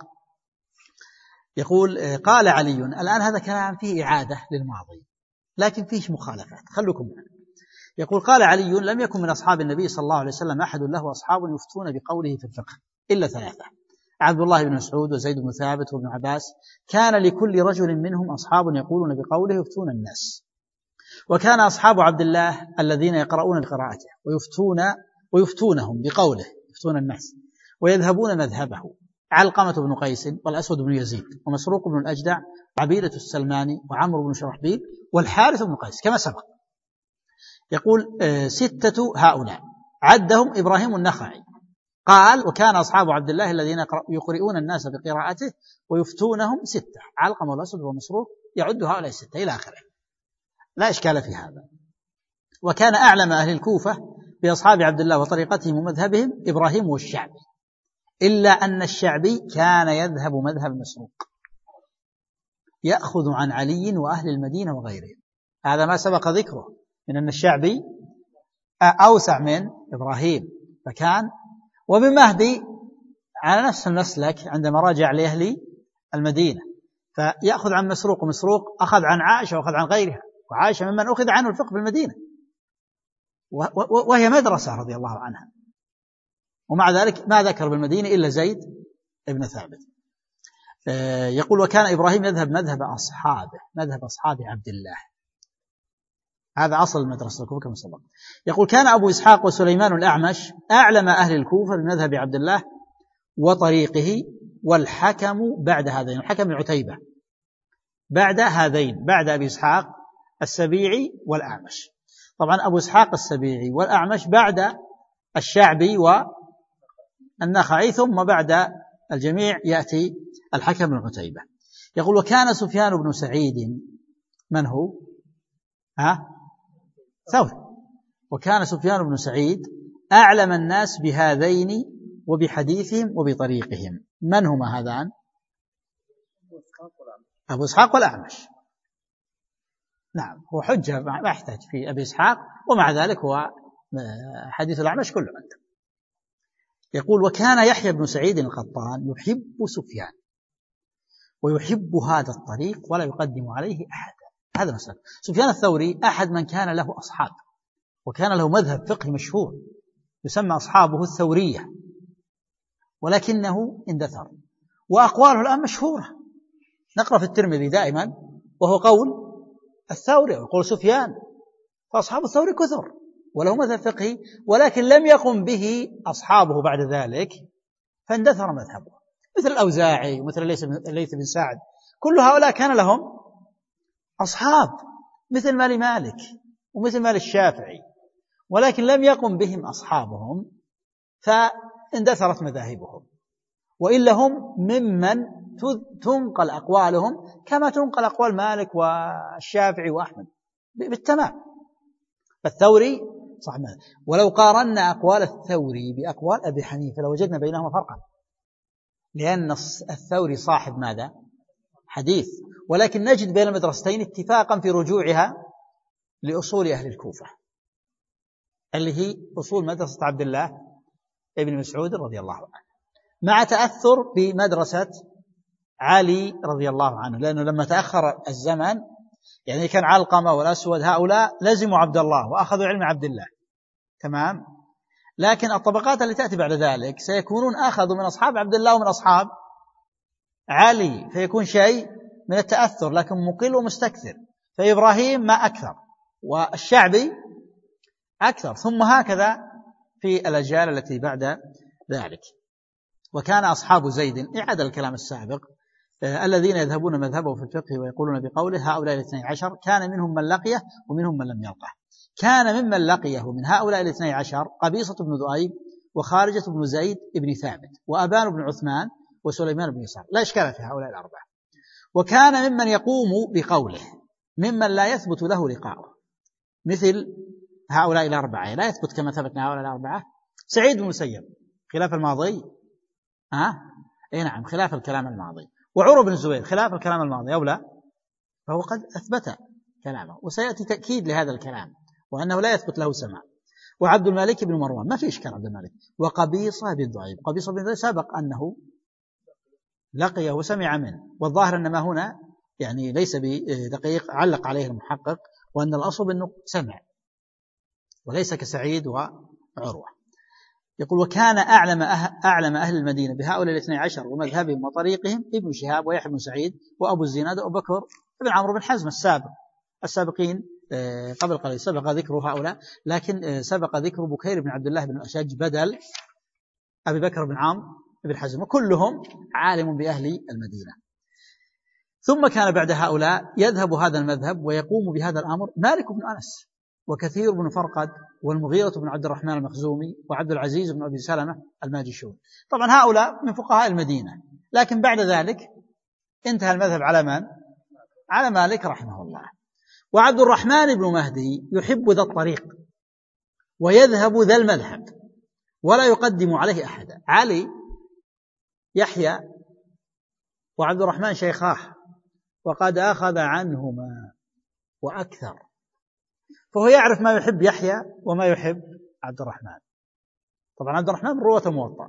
Speaker 1: يقول قال علي، الآن هذا كلام فيه إعادة للماضي لكن فيه مخالفات، خلوكم معنا. يقول قال علي لم يكن من أصحاب النبي صلى الله عليه وسلم أحد له أصحاب يفتون بقوله في الفقه إلا ثلاثة: عبد الله بن مسعود وزيد بن ثابت وابن عباس، كان لكل رجل منهم أصحاب يقولون بقوله يفتون الناس. وكان أصحاب عبد الله الذين يقرؤون بقراءته ويفتون ويفتونهم بقوله يفتون الناس ويذهبون مذهبه، علقمة بن قيس والأسود بن يزيد ومسروق بن الأجدع وعبيدة السلماني وعمرو بن شرحبيل والحارث بن قيس كما سبق. يقول ستة هؤلاء عدهم إبراهيم النخعي قال وكان أصحاب عبد الله الذين يقرؤون الناس بقراءته ويفتونهم ستة، علقمة والأسود ومسروق يعد هؤلاء الستة إلى آخره، لا إشكال في هذا. وكان أعلم أهل الكوفة بأصحاب عبد الله وطريقتهم ومذهبهم إبراهيم والشعبي، إلا أن الشعبي كان يذهب مذهب مسروق يأخذ عن علي وأهل المدينة وغيرهم. هذا ما سبق ذكره من أن الشعبي أوسع من إبراهيم، فكان وابن مهدي على نفس المسلك عندما راجع لأهل المدينة، فيأخذ عن مسروق، ومسروق أخذ عن عائشة وأخذ عن غيرها، وعائشة ممن أخذ عنه الفقه في المدينة وهي مدرسة رضي الله عنها، ومع ذلك ما ذكر بالمدينة إلا زيد ابن ثابت. يقول وكان إبراهيم يذهب مذهب أصحابه، مذهب أصحاب عبد الله، هذا أصل المدرسة الكوفة كما سبق. يقول كان أبو إسحاق وسليمان الأعمش أعلم أهل الكوفة بمذهب عبد الله وطريقه، والحكم بعد هذين، الحكم بن عتيبة بعد هذين، بعد أبي إسحاق السبيعي والأعمش. طبعا أبو إسحاق السبيعي والأعمش بعد الشعبي والنخعي، ثم بعد الجميع يأتي الحكم بن عتيبة. يقول وكان سفيان بن سعيد، من هو؟ ها؟ ثوري. وكان سفيان بن سعيد أعلم الناس بهذين وبحديثهم وبطريقهم. من هما هذان؟ أبو إسحاق والأعمش. نعم، هو حجة ما يحتاج في أبي إسحاق، ومع ذلك هو حديث الأعمش كله عنده. يقول وكان يحيى بن سعيد القطان يحب سفيان ويحب هذا الطريق ولا يقدم عليه أحد. هذا مثلا سفيان الثوري أحد من كان له أصحاب، وكان له مذهب فقهي مشهور يسمى أصحابه الثورية، ولكنه اندثر، وأقواله الآن مشهورة، نقرأ في الترمذي دائما وهو قول الثوري ويقول سفيان، فأصحاب الثوري كثر وله مذهب فقهي، ولكن لم يقم به أصحابه بعد ذلك فاندثر مذهبه، مثل الأوزاعي ومثل الليث بن سعد، كل هؤلاء كان لهم أصحاب مثل مال مالك ومثل مال الشافعي، ولكن لم يقم بهم أصحابهم فاندثرت مذاهبهم، وإلا هم ممن تنقل أقوالهم كما تنقل أقوال مالك والشافعي وأحمد بالتمام. فالثوري صح ماذا. ولو قارنا أقوال الثوري بأقوال أبي حنيفة لوجدنا بينهما فرقا، لأن الثوري صاحب ماذا؟ حديث، ولكن نجد بين المدرستين اتفاقا في رجوعها لأصول أهل الكوفة اللي هي أصول مدرسة عبد الله ابن مسعود رضي الله عنه، مع تأثر بمدرسة علي رضي الله عنه، لأنه لما تأخر الزمن يعني كان علقمة والأسود هؤلاء لزموا عبد الله وأخذوا علم عبد الله تمام، لكن الطبقات اللي تأتي بعد ذلك سيكونون أخذوا من أصحاب عبد الله ومن أصحاب علي، فيكون شيء من التأثر لكن مقل ومستكثر، فإبراهيم ما أكثر والشعبي أكثر، ثم هكذا في الأجيال التي بعد ذلك. وكان أصحاب زيد إعادة الكلام السابق آه الذين يذهبون مذهبه في الفقه ويقولون بقوله هؤلاء الاثني عشر، كان منهم من لقيه ومنهم من لم يلقه. كان ممن لقيه من هؤلاء الاثني عشر قبيصة بن ذؤيب وخارجة بن زيد بن ثابت وأبان بن عثمان وسليمان بن يسار، لا إشكال في هؤلاء الأربعة. وكان ممن يقوم بقوله ممن لا يثبت له لقاؤه، مثل هؤلاء الأربعة لا يثبت كما ثبتنا هؤلاء الأربعة. سعيد بن المسيب خلاف الماضي، ها اي نعم خلاف الكلام الماضي، وعروة بن الزبير خلاف الكلام الماضي أو لا، فهو قد أثبت كلامه، وسيأتي تأكيد لهذا الكلام وأنه لا يثبت له سماع. وعبد الملك بن مروان ما في إشكال عبد الملك، وقبيصة بن ذؤيب، قبيصة بن ذؤيب سبق أنه لقيه وسمع منه، والظاهر أن ما هنا يعني ليس بدقيق، علق عليه المحقق وأن الأصل أنه سمع وليس كسعيد وعروة. يقول وكان أعلم أهل, أعلم أهل المدينة بهؤلاء الاثني عشر ومذهبهم وطريقهم ابن شهاب ويحيى بن سعيد وأبو الزناد وأبو بكر بن عمرو بن حزم السابق السابقين قبل قليل سبق ذكر هؤلاء، لكن سبق ذكر بكير بن عبد الله بن الأشج بدل أبي بكر بن عمرو ابن حزم، وكلهم عالم بأهل المدينة. ثم كان بعد هؤلاء يذهب هذا المذهب ويقوم بهذا الأمر مالك بن أنس وكثير بن فرقد والمغيرة بن عبد الرحمن المخزومي وعبد العزيز بن أبي سلمة الماجشون. طبعا هؤلاء من فقهاء المدينة، لكن بعد ذلك انتهى المذهب على من؟ على مالك رحمه الله. وعبد الرحمن بن مهدي يحب ذا الطريق ويذهب ذا المذهب ولا يقدم عليه أحدا. علي يحيى وعبد الرحمن شيخاه وقد أخذ عنهما وأكثر، فهو يعرف ما يحب يحيى وما يحب عبد الرحمن. طبعا عبد الرحمن من رواة الموطأ،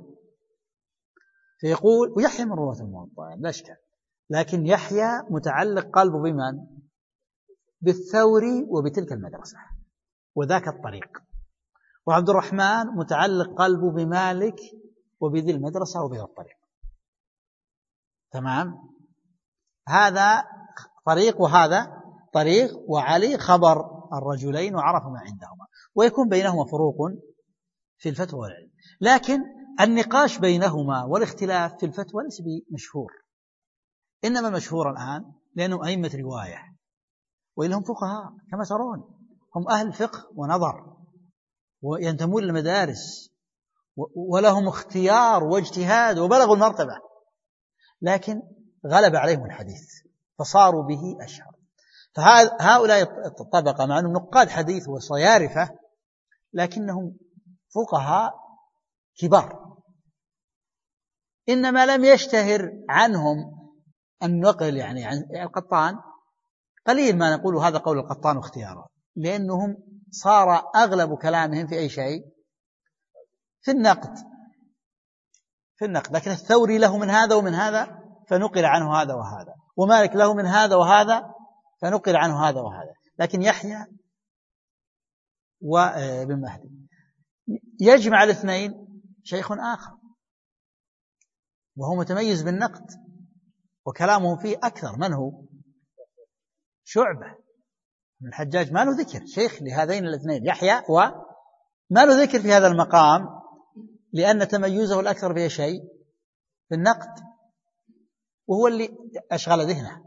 Speaker 1: فيقول ويحيى من رواة الموطأ لا إشكال، لكن يحيى متعلق قلبه بمن؟ بالثوري وبتلك المدرسة وذاك الطريق، وعبد الرحمن متعلق قلبه بمالك وبذي المدرسة وبذي الطريق. تمام؟ هذا طريق وهذا طريق، وعلي خبر الرجلين وعرف ما عندهما، ويكون بينهما فروق في الفتوى والعلم، لكن النقاش بينهما والاختلاف في الفتوى ليس بمشهور، إنما المشهور الآن لأنهم أئمة رواية وإلهم فقهاء كما ترون، هم أهل فقه ونظر وينتمون للمدارس ولهم اختيار واجتهاد وبلغوا المرتبة، لكن غلب عليهم الحديث فصاروا به أشهر. فهؤلاء الطبقة مع أنهم نقاد حديث وصيارفة لكنهم فقهاء كبار، إنما لم يشتهر عنهم النقل، يعني عن القطان قليل ما نقول هذا قول القطان واختياره، لأنهم صار أغلب كلامهم في أي شيء؟ في النقد في النقد لكن الثوري له من هذا ومن هذا فنقل عنه هذا وهذا، ومالك له من هذا وهذا فنقل عنه هذا وهذا، لكن يحيى وابن مهدي يجمع الاثنين شيخ آخر وهو متميز بالنقد وكلامه فيه أكثر. من هو؟ شعبة من الحجاج، ما له ذكر شيخ لهذين الاثنين يحيى، وما له ذكر في هذا المقام لأن تميزه الأكثر في شيء في النقد، وهو اللي أشغل ذهنه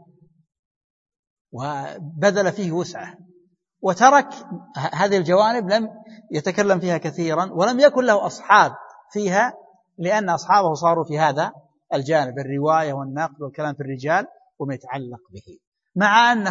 Speaker 1: وبذل فيه وسعه، وترك هذه الجوانب لم يتكلم فيها كثيرا ولم يكن له أصحاب فيها، لأن أصحابه صاروا في هذا الجانب الرواية والنقد والكلام في الرجال وما يتعلق به، مع أنه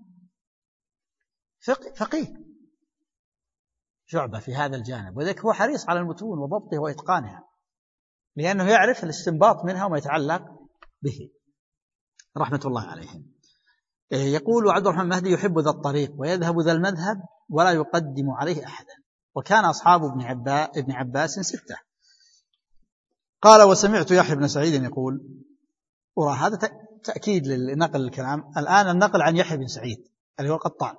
Speaker 1: فقيه شعبة في هذا الجانب، وذلك هو حريص على المتون وضبطها وإتقانها لأنه يعرف الاستنباط منها وما يتعلق به رحمة الله عليهم. يقول عبد الرحمن المهدي يحب ذا الطريق ويذهب ذا المذهب ولا يقدم عليه أحدا. وكان أصحاب ابن, عبا ابن عباس ستة. قال وسمعت يحيى بن سعيد يقول، ورى هذا تأكيد لنقل الكلام الآن، النقل عن يحيى بن سعيد اللي هو القطان،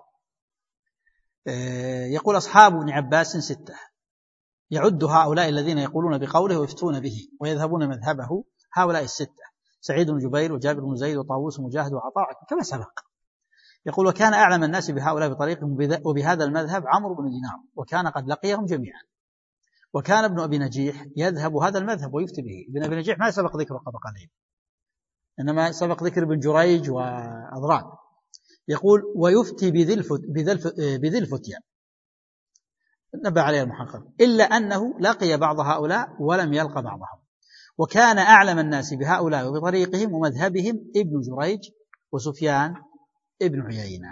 Speaker 1: يقول أصحاب ابن عباس ستة يعد هؤلاء الذين يقولون بقوله ويفتون به ويذهبون مذهبه هؤلاء الستة: سعيد بن جبير وجابر بن زيد وطاووس ومجاهد وعطاء كما سبق. يقول وكان أعلم الناس بهؤلاء بطريقهم وبهذا المذهب عمرو بن دينار، وكان قد لقيهم جميعا. وكان ابن أبي نجيح يذهب هذا المذهب ويفتي به. ابن أبي نجيح ما سبق ذكره قبل قليل، إنما سبق ذكر ابن جريج وأضران. يقول ويفتي بذي الفتية، نبه عليه المحقق، إلا أنه لقي بعض هؤلاء ولم يلقى بعضهم. وكان أعلم الناس بهؤلاء وبطريقهم ومذهبهم ابن جريج وسفيان ابن عيينة.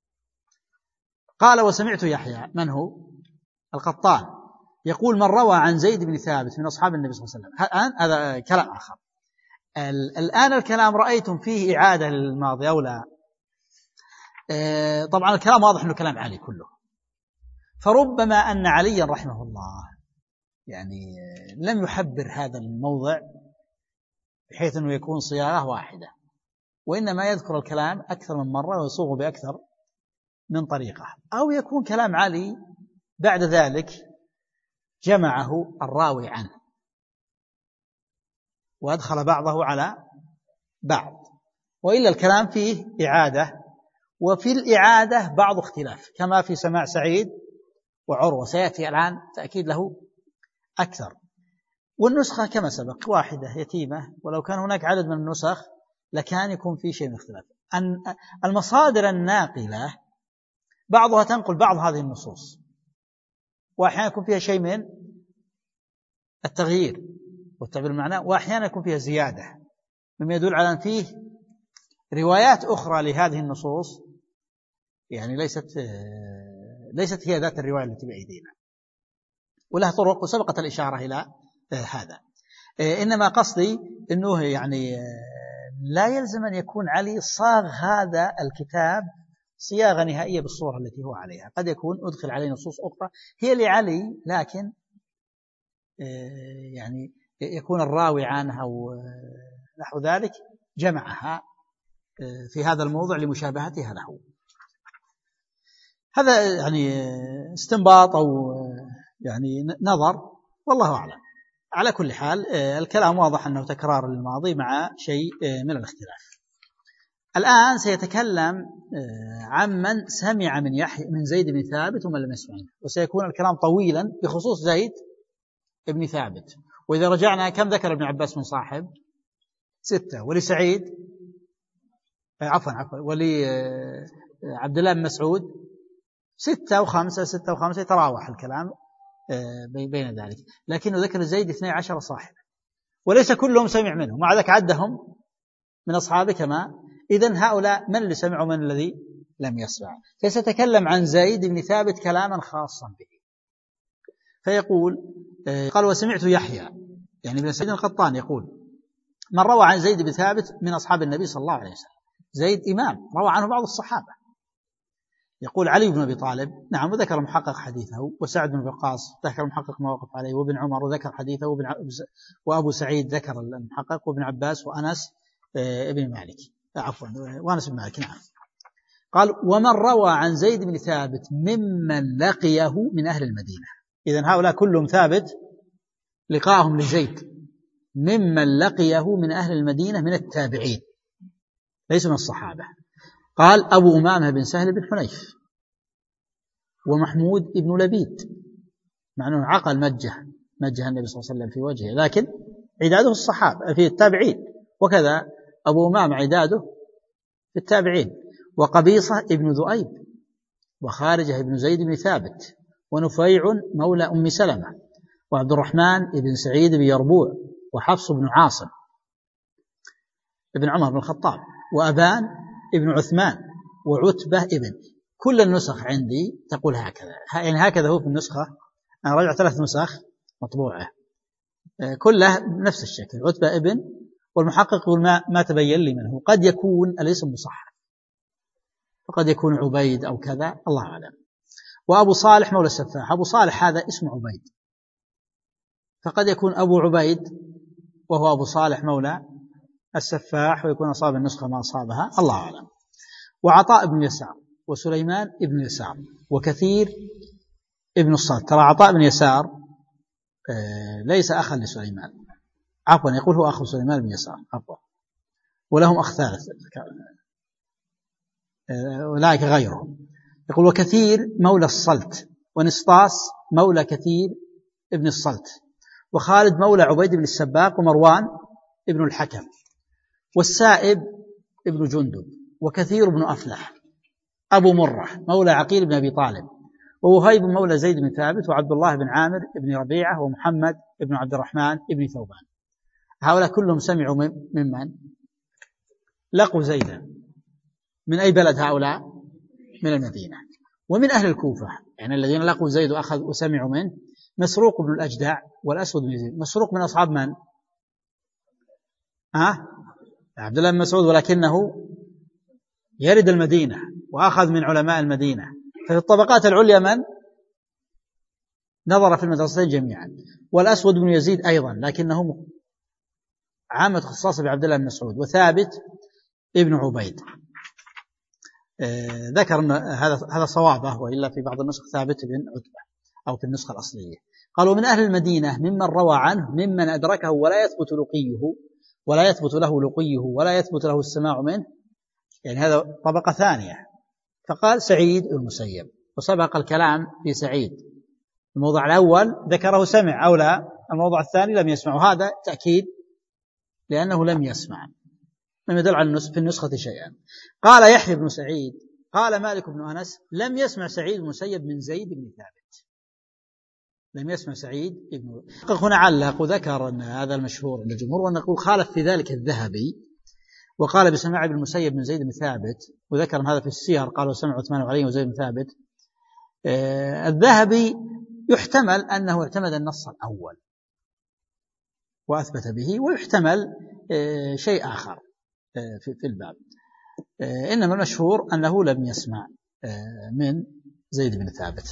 Speaker 1: قال وسمعت يحيى، من هو؟ القطان، يقول من روى عن زيد بن ثابت من أصحاب النبي صلى الله عليه وسلم. هذا كلام آخر. الآن الكلام رأيتم فيه إعادة للماضي أو لا؟ طبعا الكلام واضح أنه كلام علي كله، فربما أن عليا رحمه الله يعني لم يحبر هذا الموضع بحيث أنه يكون صياغة واحدة، وإنما يذكر الكلام أكثر من مرة ويصوغ بأكثر من طريقة، أو يكون كلام علي بعد ذلك جمعه الراوي عنه وأدخل بعضه على بعض، وإلا الكلام فيه إعادة، وفي الإعادة بعض اختلاف كما في سماع سعيد وعروة، سيأتي الآن تأكيد له أكثر. والنسخة كما سبق واحدة يتيمة، ولو كان هناك عدد من النسخ لكان يكون في شيء من اختلاف. أن المصادر الناقلة بعضها تنقل بعض هذه النصوص، وأحيانا يكون فيها شيء من التغيير والتعبير المعنى، وأحيانا يكون فيها زيادة، مما يدل على أن فيه روايات أخرى لهذه النصوص، يعني ليست ليست هي ذات الرواية التي بأيدينا، ولها طرق وسبقت الإشارة إلى هذا. إنما قصدي أنه يعني لا يلزم أن يكون علي صاغ هذا الكتاب صياغة نهائية بالصورة التي هو عليها، قد يكون أدخل عليه نصوص أخرى هي لعلي، لكن يعني يكون الراوي عنها ونحو ذلك جمعها في هذا الموضع لمشابهتها له. هذا يعني استنباط أو يعني نظر، والله أعلم. على كل حال الكلام واضح أنه تكرار للماضي مع شيء من الاختلاف. الآن سيتكلم عمن سمع من يحيى من زيد بن ثابت ومن لم يسمع، وسيكون الكلام طويلا بخصوص زيد بن ثابت. وإذا رجعنا كم ذكر ابن عباس من صاحب؟ ستة. ولسعيد عفوا عفوا ولعبد الله بن مسعود ستة وخمسة ستة وخمسة، يتراوح الكلام بين ذلك، لكنه ذكر زيد اثني عشر صاحب، وليس كلهم سمع منه، مع ذلك عدهم من أصحابه كما. إذن هؤلاء من اللي سمعوا من الذي لم يسمع؟ فسيتكلم عن زيد بن ثابت كلاما خاصا به، فيقول قال وسمعت يحيى يعني بن سعيد القطان يقول من روى عن زيد بن ثابت من أصحاب النبي صلى الله عليه وسلم. زيد إمام روى عنه بعض الصحابة. يقول علي بن أبي طالب نعم وذكر محقق حديثه، وسعد بن وقاص ذكر محقق ما وقف عليه، وابن عمر وذكر حديثه، وابن وأبو سعيد ذكر المحقق، وابن عباس وأنس ابن مالك عفوا وأنس بن مالك نعم. قال ومن روى عن زيد بن ثابت ممن لقيه من أهل المدينة. إذن هؤلاء كلهم ثابت لقاءهم لزيد ممن لقيه من أهل المدينة من التابعين ليس من الصحابة. قال أبو أمامة بن سهل بن حنيف ومحمود بن لبيد، مع أنه عقل مجه مجه النبي صلى الله عليه وسلم في وجهه، لكن عداده الصحابة في التابعين، وكذا أبو أمامة عداده في التابعين. وقبيصة ابن ذؤيب وخارجة ابن زيد بن ثابت ونفيع مولى أم سلمة وعبد الرحمن ابن سعيد بن يربوع وحفص بن عاصم ابن عمر بن الخطاب وأبان ابن عثمان وعتبة ابن. كل النسخ عندي تقول هكذا، يعني هكذا هو في النسخة. أنا رجع ثلاث نسخ مطبوعة كلها نفس الشكل عتبة ابن، والمحقق يقول ما, ما تبين لي منه، قد يكون الاسم مصحح وقد يكون عبيد أو كذا الله أعلم. وأبو صالح مولى السفاح، أبو صالح هذا اسم عبيد، فقد يكون أبو عبيد وهو أبو صالح مولى السفاح، ويكون أصاب النسخة ما أصابها الله أعلم. وعطاء بن يسار وسليمان ابن يسار وكثير ابن الصلت. ترى عطاء بن يسار ليس أخا لسليمان، عفوا يقول هو أخو سليمان بن يسار عفوا، ولهم أخ ثالث أولئك غيرهم. يقول وكثير مولى الصلت ونسطاس مولى كثير ابن الصلت وخالد مولى عبيد بن السباق ومروان ابن الحكم والسائب ابن جندب وكثير بن أفلح أبو مرة مولى عقيل بن أبي طالب ووهيب مولى زيد بن ثابت وعبد الله بن عامر بن ربيعة ومحمد بن عبد الرحمن بن ثوبان. هؤلاء كلهم سمعوا ممن لقوا زيدا. من أي بلد هؤلاء؟ من المدينة. ومن أهل الكوفة يعني الذين لقوا زيد وأخذ وسمعوا منه مسروق بن الأجدع والأسود بن يزيد. مسروق من أصحاب من؟ ها؟ عبد الله بن مسعود، ولكنه يرد المدينة وأخذ من علماء المدينة. ففي الطبقات العليا من نظر في المدرستين جميعا. والأسود بن يزيد أيضا، لكنه عامة اختصاصه بعبد الله بن مسعود. وثابت ابن عبيد آه ذكر أن هذا هذا صوابه، وإلا في بعض النسخ ثابت بن عتبة أو في النسخة الأصلية. قالوا من أهل المدينة ممن روى عنه ممن أدركه ولا يثبت لقيه ولا يثبت له لقيه ولا يثبت له السماع منه، يعني هذا طبقة ثانية. فقال سعيد المسيب، وسبق الكلام في سعيد. الموضع الأول ذكره سمع أو لا؟ الموضع الثاني لم يسمع، وهذا تأكيد لأنه لم يسمع، لم يدل على في النسخة شيئا. قال يحيى بن سعيد قال مالك بن أنس لم يسمع سعيد بن المسيب من زيد بن ثابت، لم يسمع سعيد بن هنا علق وذكر أن هذا المشهور عند الجمهور، ونقول خالف في ذلك الذهبي وقال بسماع ابن المسيب من زيد بن ثابت، وذكر هذا في السير قالوا سمع عثمان وعلي وزيد بن ثابت. آه الذهبي يحتمل أنه اعتمد النص الأول وأثبت به، ويحتمل آه شيء آخر آه في, في الباب، آه إنما المشهور أنه لم يسمع آه من زيد بن ثابت.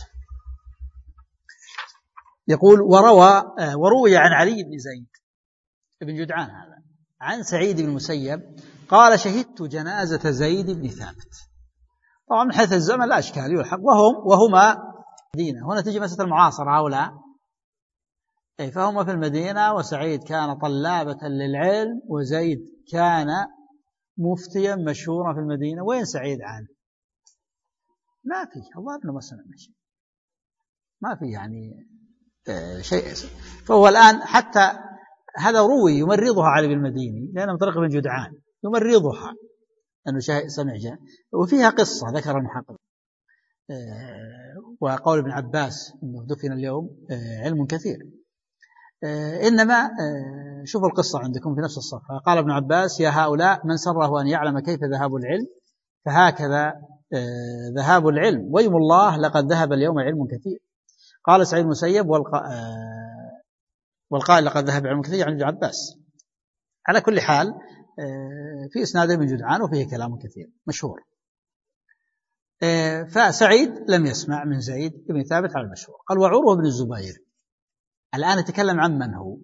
Speaker 1: يقول وروى آه وروي عن علي بن زيد بن جدعان هذا عن سعيد بن المسيب قال شهدت جنازة زيد بن ثابت. طبعا من حيث الزمن لا أشكال يلحق، وهم وهما مدينة. هنا تجي مسألة المعاصرة أو لا، أي فهما في المدينة، وسعيد كان طلابة للعلم وزيد كان مفتيا مشهورا في المدينة. وين سعيد عنه؟ ما في، الله ابنه ما سمع شيء، ما في يعني آه شيء. فهو الآن حتى هذا روي يمرضها علي بن المديني لأنه من طريق بن جدعان، يمرضها أنه سمع جاء. وفيها قصة ذكر المحقق آه وقول ابن عباس أنه دفن اليوم آه علم كثير. آه إنما آه شوفوا القصة عندكم في نفس الصفحة. قال ابن عباس يا هؤلاء من سره أن يعلم كيف ذهاب العلم فهكذا آه ذهاب العلم، ويم الله لقد ذهب اليوم علم كثير. قال سعيد المسيب والق... آه والقائل لقد ذهب علم كثير عن ابن عباس. على كل حال في إسناد ابن جدعان وفيه كلام كثير مشهور. فسعيد لم يسمع من زيد بن ثابت على المشهور. قال وعروة بن الزبير. الآن نتكلم عن من هو؟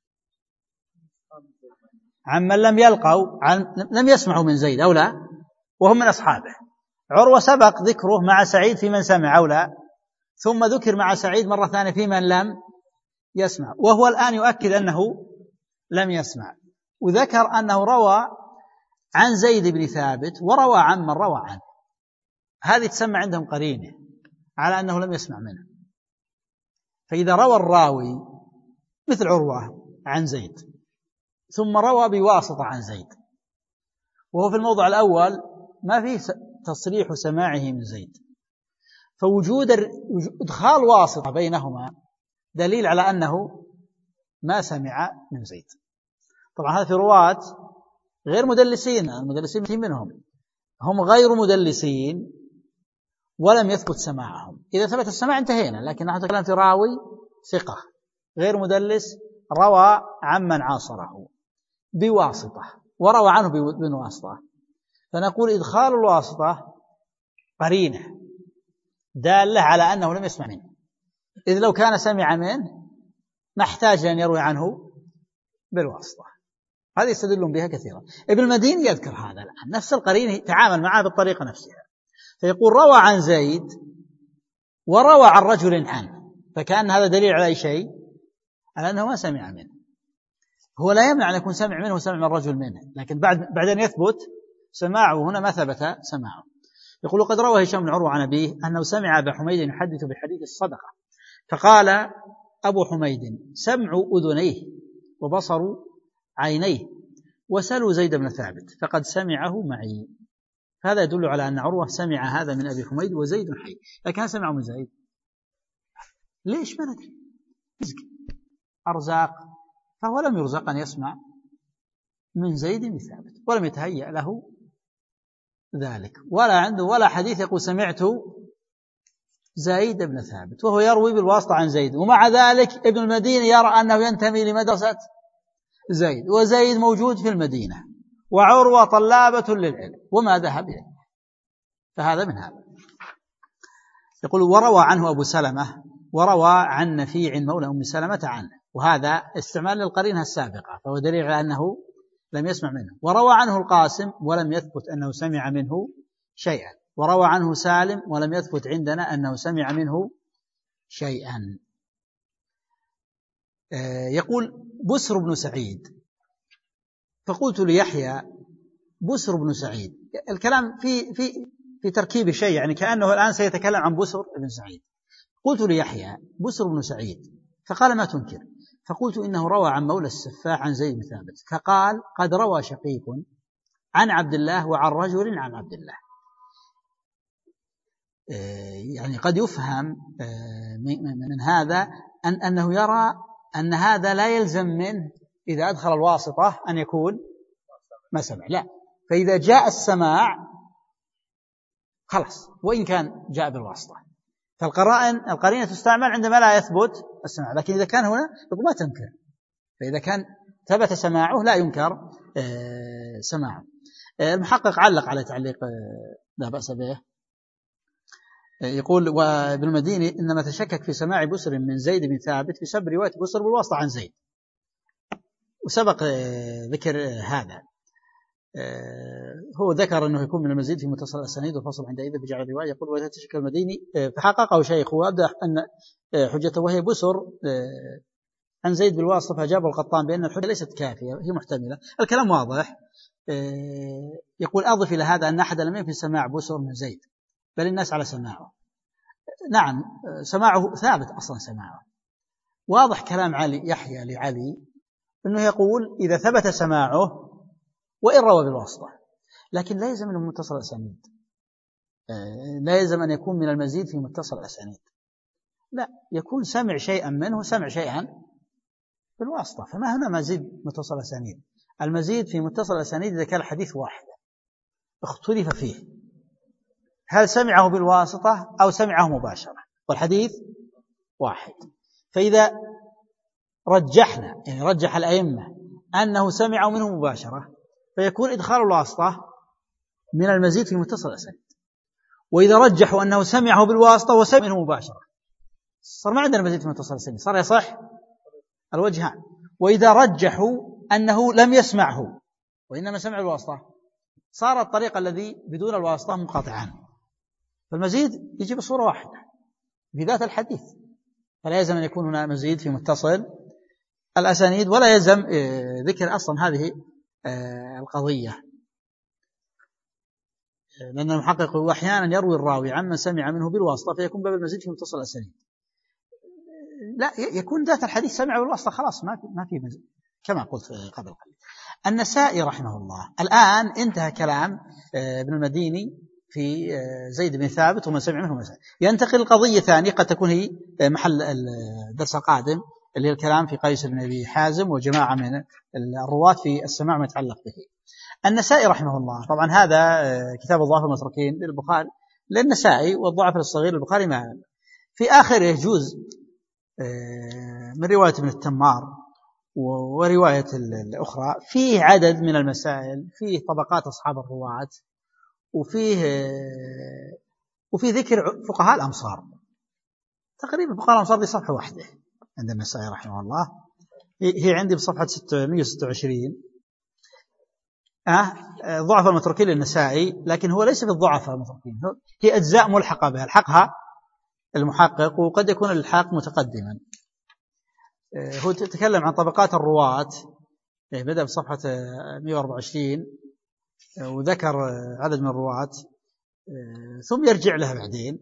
Speaker 1: عن من لم يلقوا عن لم يسمعوا من زيد أو لا، وهم من أصحابه. عروة سبق ذكره مع سعيد في من سمع أو لا، ثم ذكر مع سعيد مرة ثانية في من لم يسمع، وهو الآن يؤكد أنه لم يسمع، وذكر أنه روى عن زيد بن ثابت وروى عن من روى عنه. هذه تسمى عندهم قرينة على أنه لم يسمع منه. فإذا روى الراوي مثل عروة عن زيد ثم روى بواسطة عن زيد، وهو في الموضع الأول ما فيه تصريح سماعه من زيد، فوجود إدخال واسطة بينهما دليل على أنه ما سمع من زيد. طبعا هذا في رواة غير مدلسين، المدلسين منهم هم غير مدلسين ولم يثبت سماعهم. إذا ثبت السماع انتهينا، لكن نحن نتكلم في راوي ثقة غير مدلس روى عمن عاصره بواسطة وروى عنه بواسطة، فنقول إدخال الواسطة قرينة دالة على أنه لم يسمع منه، إذ لو كان سمع منه ما احتاج أن يروي عنه بالواسطة. هذه يستدلون بها كثيرا. ابن المديني يذكر هذا الآن نفس القرين تعامل معه بالطريقة نفسها، فيقول روى عن زيد وروى عن رجل عنه، فكأن هذا دليل على أي شيء؟ على أنه ما سمع منه. هو لا يمنع أن يكون سمع منه وسمع من الرجل منه، لكن بعد بعدين يثبت سماعه، هنا ما ثبت سماعه. يقول قد روى هشام بن عروة عن أبيه أنه سمع أبا حميد يحدث بحديث الصدقة، فقال أبو حميد سمع أذنيه وبصر عينيه وسلوا زيد بن ثابت فقد سمعه معي. هذا يدل على أن عروة سمع هذا من أبي حميد وزيد حي، لكن سمعه من زيد ليش؟ ما ندري، رزق أرزاق، فهو لم يرزق أن يسمع من زيد بن ثابت ولم يتهيأ له ذلك، ولا عنده ولا حديث يقول سمعت زيد بن ثابت، وهو يروي بالواسطة عن زيد. ومع ذلك ابن المديني يرى أنه ينتمي لمدرسة زيد، وزيد موجود في المدينة وعروة طلابة للعلم وما ذهب إليه، فهذا من هذا. يقول وروى عنه أبو سلمة وروى عن نفيع مولى أم سلمة عنه، وهذا استعمال للقرينة السابقة، فهو دليل على أنه لم يسمع منه. وروى عنه القاسم ولم يثبت أنه سمع منه شيئا، وروى عنه سالم ولم يثبت عندنا أنه سمع منه شيئا. يقول بسر بن سعيد فقلت ليحيى بسر بن سعيد، الكلام في في في تركيب شيء، يعني كأنه الآن سيتكلم عن بسر بن سعيد. قلت ليحيى بسر بن سعيد، فقال ما تنكر؟ فقلت إنه روى عن مولى السفاح عن زيد بن ثابت، فقال قد روى شقيق عن عبد الله وعن رجل عن عبد الله. يعني قد يفهم من هذا أن أنه يرى أن هذا لا يلزم منه إذا أدخل الواسطة أن يكون ما سمع، لا، فإذا جاء السماع خلاص وإن كان جاء بالواسطة، فالقرائن القرينة تستعمل عندما لا يثبت السماع، لكن إذا كان هنا يقول ما تنكر، فإذا كان ثبت سماعه لا ينكر سماعه. المحقق علق على تعليق لا بأس به، يقول وابن المديني إنما تشكك في سماع بسر من زيد بن ثابت بسبب رواية بسر بالواسطة عن زيد، وسبق ذكر هذا. هو ذكر أنه يكون من المزيد في متصل الأسانيد والفصل عندئذ بجعل الرواية. يقول وإذا تشكك المديني فحققه شيخه وأبدأ أن حجته وهي بسر عن زيد بالواسطة، فأجاب القطان بأن الحجة ليست كافية، هي محتملة. الكلام واضح. يقول أضف إلى هذا أن أحد لم ينفي سماع بسر من زيد، بل الناس على سماعه. نعم سماعه ثابت أصلا، سماعه واضح. كلام علي يحيى لعلي أنه يقول إذا ثبت سماعه وإن روى بالواسطة، لكن لا يلزم من متصل الأسانيد، لا يلزم أن يكون من المزيد في متصل الأسانيد، لا، يكون سمع شيئا منه سمع شيئا بالواسطة، فما هنا مزيد متصل الأسانيد. المزيد في متصل الأسانيد إذا كان الحديث واحد اختلف فيه هل سمعه بالواسطة أو سمعه مباشرة، والحديث واحد، فإذا رجحنا يعني رجح الأئمة أنه سمعه منه مباشرة فيكون إدخال الواسطة من المزيد في متصل الأسانيد، وإذا رجحوا أنه سمعه بالواسطة وسمع منه مباشرة صار ما عندنا مزيد في متصل الأسانيد، صار يصح الوجهان. وإذا رجحوا أنه لم يسمعه وإنما سمع الواسطة صار الطريق الذي بدون الواسطة منقطعا، فالمزيد يجي بصورة واحدة في ذات الحديث، فلا يلزم أن يكون هنا مزيد في متصل الأسانيد، ولا يلزم ذكر أصلا هذه القضية، لأن المحقق أحيانا يروي الراوي عمن سمع منه بالواسطة فيكون باب المزيد في متصل الأسانيد، لا، يكون ذات الحديث سمع بالواسطة خلاص ما في ما في مزيد كما قلت قبل قليل. النسائي رحمه الله الآن انتهى كلام ابن المديني في زيد بن ثابت ومن سمع منه مسألة، ينتقل قضية ثانية قد تكون هي محل الدرس القادم، اللي هي الكلام في قيس بن أبي حازم وجماعة من الرواة في السماع ما يتعلق به. النسائي رحمه الله، طبعا هذا كتاب الضعف المتروكين للبخاري للنسائي، والضعف الصغير للبخاري ما في آخره جزء من رواية ابن التمار ورواية الأخرى فيه عدد من المسائل، فيه طبقات أصحاب الرواة، وفيه وفي ذكر فقهاء الأمصار. تقريبا فقهاء الأمصار دي صفحة واحدة عند النسائي رحمه الله، هي عندي بصفحة ستمائة وستة وعشرين. أه ضعف المتروكين للنسائي، لكن هو ليس بالضعف المتروكين، هي أجزاء ملحقة بها، الحقها المحقق، وقد يكون الحاق متقدما. هو تتكلم عن طبقات الرواة، بدأ بصفحة مائة وأربعة وعشرين وذكر عدد من الرواة ثم يرجع لها بعدين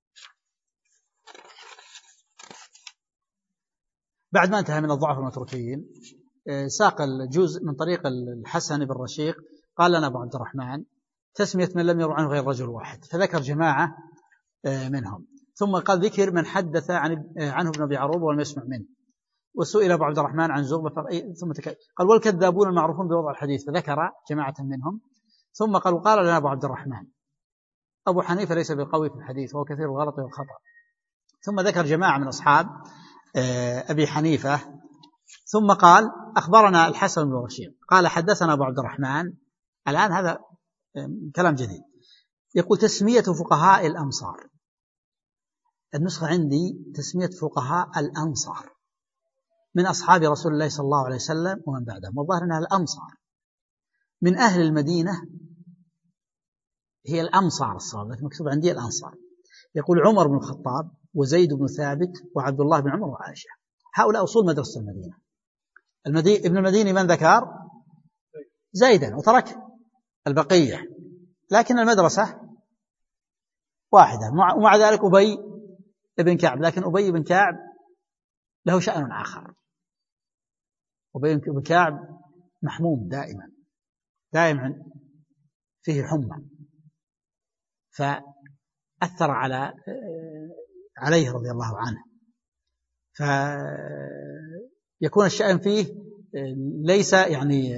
Speaker 1: بعد ما انتهى من الضعف المتروكين. ساق الجزء من طريق الحسن بن رشيق قال لنا أبو عبد الرحمن تسمية من لم يروي عنه غير رجل واحد، فذكر جماعة منهم، ثم قال ذكر من حدث عنه ابن أبي عروبة ولم يسمع منه، وسئل أبو عبد الرحمن عن زغبة ثم تك... قال والكذابون المعروفون بوضع الحديث، فذكر جماعة منهم، ثم قال وقال لنا أبو عبد الرحمن أبو حنيفة ليس بالقوي في الحديث وهو كثير الغلط والخطأ، ثم ذكر جماعة من أصحاب أبي حنيفة، ثم قال أخبرنا الحسن بن رشيد قال حدثنا أبو عبد الرحمن. الآن هذا كلام جديد، يقول تسمية فقهاء الأمصار، النسخة عندي تسمية فقهاء الأنصار من أصحاب رسول الله صلى الله عليه وسلم ومن بعدهم، والظاهر أنها الأمصار من أهل المدينة، هي الأمصار الصواب، لكن مكتوب عندي الأنصار. يقول عمر بن الخطاب وزيد بن ثابت وعبد الله بن عمر وعائشة، هؤلاء أصول مدرسة المدينة. المدينة ابن المديني من ذكر؟ زيدا، وترك البقية، لكن المدرسة واحدة، ومع ذلك أبي بن كعب، لكن أبي بن كعب له شأن آخر، وأبي بن كعب محموم دائما دائما فيه حمى، فأثر على عليه رضي الله عنه، فيكون الشأن فيه ليس يعني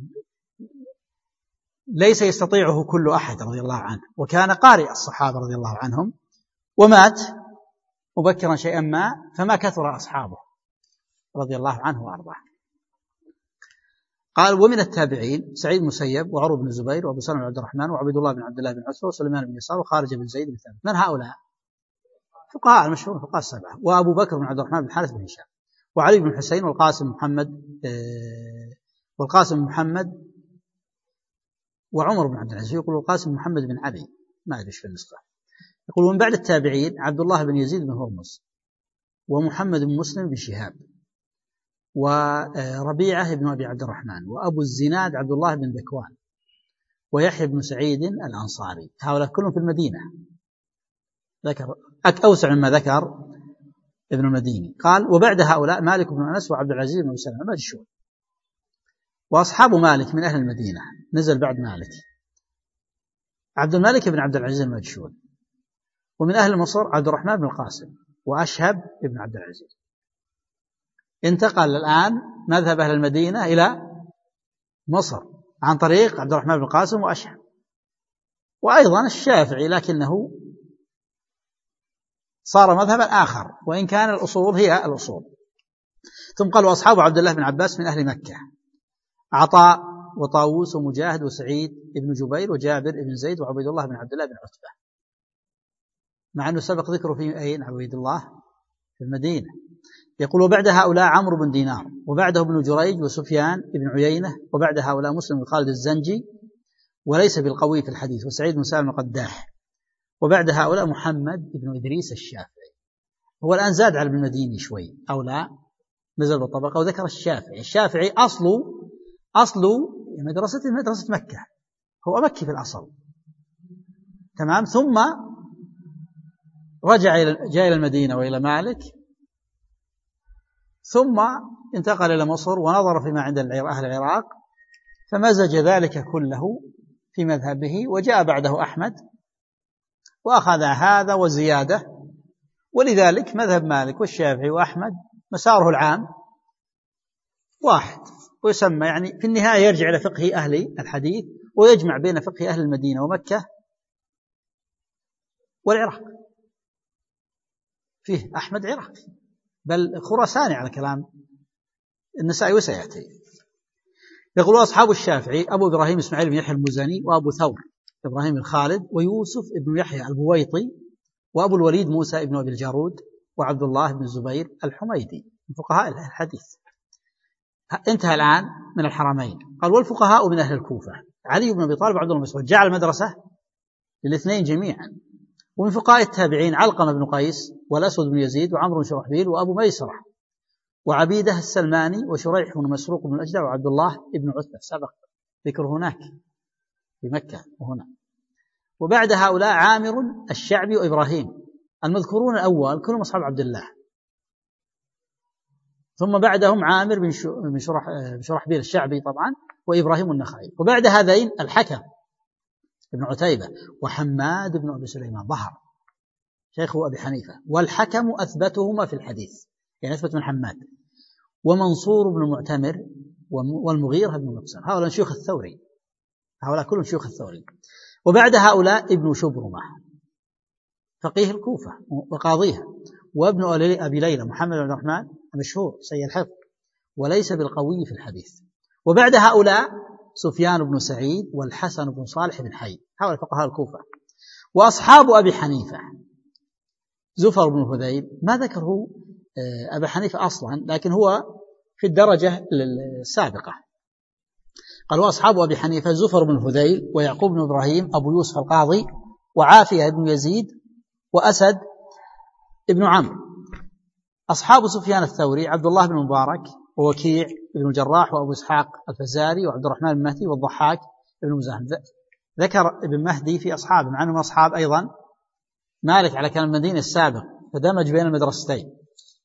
Speaker 1: ليس يستطيعه كل أحد رضي الله عنه، وكان قارئ الصحابة رضي الله عنهم، ومات مبكرا شيئا ما، فما كثر أصحابه رضي الله عنه وأرضاه. قال: ومن التابعين سعيد المسيب وعروة بن الزبير وأبو سلمة بن عبد الرحمن وعبد الله بن عبد الله بن عتبة وسليمان بن يسار وخارج بن زيد بن ثابت. من هؤلاء؟ فقهاء المشهور، فقهاء السبعة، وأبو بكر بن عبد الرحمن بن حارث بن هشام، وعلي بن حسين والقاسم محمد والقاسم محمد وعمر بن عبد العزيز. يقول القاسم محمد بن علي، ما أدري في النسخة. يقول: ومن بعد التابعين عبد الله بن يزيد بن هرمز ومحمد بن مسلم بن شهاب وربيعة بن أبي عبد الرحمن وأبو الزناد عبد الله بن ذكوان ويحيى بن سعيد الأنصاري. هؤلاء كلهم في المدينة، ذكر أوسع مما ذكر ابن المديني. قال: وبعد هؤلاء مالك بن أنس وعبد العزيز بن سلمة مجشون. وأصحاب مالك من أهل المدينة، نزل بعد مالك عبد الملك بن عبد العزيز المجشون. ومن أهل مصر عبد الرحمن بن القاسم وأشهب بن عبد العزيز. انتقل الآن مذهب أهل المدينة إلى مصر عن طريق عبد الرحمن بن القاسم وأشهب، وأيضا الشافعي، لكنه صار مذهبا آخر، وإن كان الأصول هي الأصول. ثم قال: وأصحاب عبد الله بن عباس من أهل مكة عطاء وطاووس ومجاهد وسعيد بن جبير وجابر بن زيد وعبيد الله بن عبد الله بن عتبة، مع أنه سبق ذكره في أين؟ عبيد الله في المدينة. يقول: وبعد هؤلاء عمرو بن دينار وبعده ابن جريج وسفيان بن عيينة وبعد هؤلاء مسلم بن خالد الزنجي وليس بالقوي في الحديث وسعيد بن سالم القداح وبعد هؤلاء محمد بن إدريس الشافعي. هو الآن زاد على ابن المديني شوي أو لا، نزل بالطبقة وذكر الشافعي. الشافعي أصله أصله مدرسة مدرسة مكة، هو مكي في الأصل، تمام. ثم رجع إلى جاء إلى المدينة وإلى مالك، ثم انتقل إلى مصر ونظر فيما عند أهل العراق فمزج ذلك كله في مذهبه، وجاء بعده أحمد وأخذ هذا وزيادة. ولذلك مذهب مالك والشافعي وأحمد مساره العام واحد، ويسمى يعني في النهاية يرجع إلى فقه أهل الحديث، ويجمع بين فقه أهل المدينة ومكة والعراق. فيه أحمد عراقي بل خراساني على كلام النسائي وسيأتي. يقول: أصحاب الشافعي أبو إبراهيم إسماعيل بن يحيى المزني وأبو ثور إبراهيم الخالد ويوسف بن يحيى البويطي وأبو الوليد موسى بن أبي الجارود وعبد الله بن الزبير الحميدي من فقهاء الحديث. انتهى الآن من الحرمين. قال: والفقهاء من أهل الكوفة علي بن أبي طالب وعبد الله بن مسعود، جعل المدرسة للاثنين جميعا. ومن فقهاء التابعين علقمة بن قيس والأسود بن يزيد وعمرو بن شرحبيل وأبو ميسرة وعبيده السلماني وشريح بن مسروق بن الأجدع وعبد الله بن عتبة، سبق ذكر هناك في مكة وهنا. وبعد هؤلاء عامر الشعبي وإبراهيم، المذكورون الأول كلهم أصحاب عبد الله. ثم بعدهم عامر بن شرح شرحبيل الشعبي طبعا وإبراهيم النخعي. وبعد هذين الحكم ابن عتيبة وحماد بن أبي سليمان ظهر شيخه أبي حنيفة، والحكم أثبتهما في الحديث، يعني أثبت من حماد، ومنصور بن المعتمر والمغيرة بن مقسم. هؤلاء شيوخ الثوري، هؤلاء كلهم شيوخ الثوري. وبعد هؤلاء ابن شبرمة فقيه الكوفة وقاضيها، وابن أبي ليلى محمد بن الرحمن مشهور سيء الحفظ وليس بالقوي في الحديث. وبعد هؤلاء سفيان بن سعيد والحسن بن صالح بن حي، هؤلاء فقهاء الكوفة. وأصحاب أبي حنيفة زفر بن هذيل، ما ذكره أبي حنيفة أصلا لكن هو في الدرجة السابقة. قال: وأصحاب أبي حنيفة زفر بن هذيل ويعقوب بن إبراهيم أبو يوسف القاضي وعافية بن يزيد وأسد بن عمرو. أصحاب سفيان الثوري عبد الله بن مبارك ووكيع بن الجراح وأبو إسحاق الفزاري وعبد الرحمن بن مهدي والضحاك بن مزاحم. ذكر ابن مهدي في أصحابه مع أنهم أصحاب أيضا مالك على كلام المدينة السابق، فدمج بين المدرستين.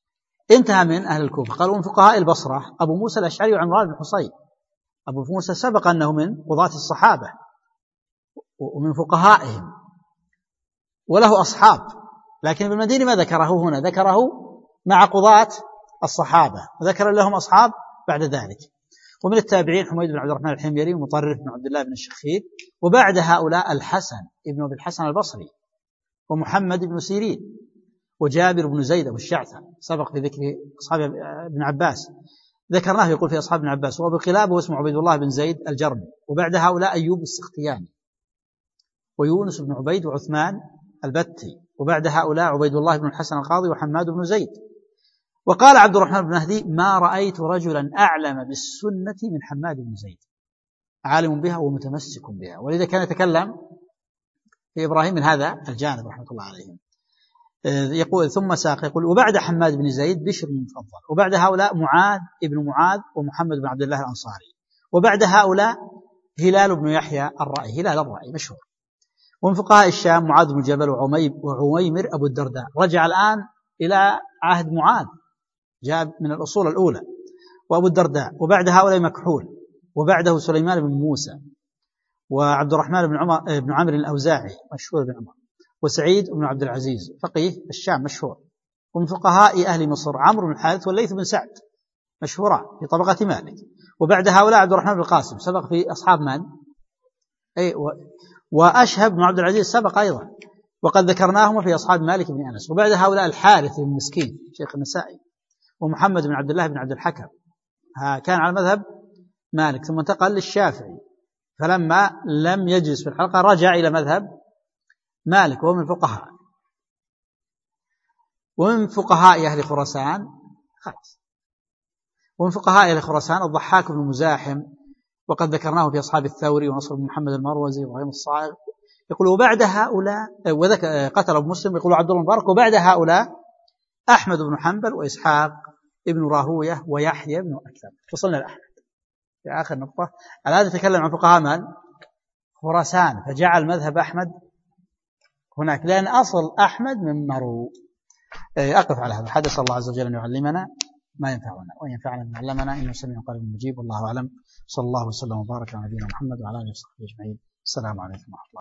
Speaker 1: انتهى من أهل الكوفة. قال ومن فقهاء البصرة أبو موسى الأشعري وعمران بن حصين. أبو موسى سبق أنه من قضاة الصحابة ومن فقهائهم وله أصحاب، لكن ابن المديني ما ذكره هنا، ذكره مع قضاة الصحابة وذكر لهم أصحاب بعد ذلك. ومن التابعين حميد بن عبد الرحمن الحميري ومطرف بن عبد الله بن الشخير، وبعد هؤلاء الحسن ابن أبي الحسن البصري ومحمد بن سيرين وجابر بن زيد والشعثة، سبق في ذكر أصحاب ابن عباس ذكرناه يقول في أصحاب ابن عباس، وأبو قلابة واسمه عبيد الله بن زيد الجرمي. وبعد هؤلاء أيوب السختياني ويونس بن عبيد وعثمان البتي. وبعد هؤلاء عبيد الله بن الحسن القاضي وحماد بن زيد. وقال عبد الرحمن بن مهدي ما رأيت رجلا أعلم بالسنة من حماد بن زيد، عالم بها ومتمسك بها. ولذا كان يتكلم في إبراهيم من هذا الجانب رحمة الله عليهم. يقول ثم ساق يقول وبعد حماد بن زيد بشر بن مفضل، وبعد هؤلاء معاذ ابن معاذ ومحمد بن عبد الله الأنصاري، وبعد هؤلاء هلال بن يحيى الرأي، هلال الرأي مشهور. ومن فقهاء الشام معاذ بن جبل وعويمر أبو الدرداء، رجع الآن إلى عهد معاذ، جاء من الأصول الأولى، وأبو الدرداء. وبعد هؤلاء مكحول، وبعده سليمان بن موسى وعبد الرحمن بن عمر بن عمرو الأوزاعي مشهور بن عمر، وسعيد بن عبد العزيز فقيه الشام مشهور. ومن فقهاء أهل مصر عمرو بن الحارث والليث بن سعد مشهورا في طبقة مالك. وبعد هؤلاء عبد الرحمن بن القاسم سبق في أصحاب من؟ أي و... وأشهب بن عبد العزيز سبق أيضا، وقد ذكرناهم في أصحاب مالك بن أنس. وبعد هؤلاء الحارث بن مسكين شيخ النسائي، ومحمد بن عبد الله بن عبد الحكم كان على مذهب مالك ثم انتقل للشافعي، فلما لم يجلس في الحلقة رجع إلى مذهب مالك وهو من الفقهاء. ومن فقهاء أهل خراسان خلاص ومن فقهاء أهل خراسان الضحاك بن مزاحم، وقد ذكرناه في أصحاب الثوري ونصر بن محمد المروزي وإبراهيم الصائغ. يقول وبعد هؤلاء قتل أبو مسلم يقول عبد الله المبارك، وبعد هؤلاء أحمد بن حنبل وإسحاق ابن راهوية ويحيى بن أكثر. وصلنا لأحمد في آخر نقطة. الآن نتكلم عن فقهاء من؟ خراسان، فجعل مذهب أحمد هناك لأن أصل أحمد من مرو. أقف على هذا. حدث الله عز وجل أن يعلمنا ما ينفعنا وينفعنا بما علمنا، إنه سميع قريب مجيب، والله أعلم. صلى الله وسلم وبارك على نبينا محمد وعلى آله وصحبه أجمعين. السلام عليكم ورحمة الله.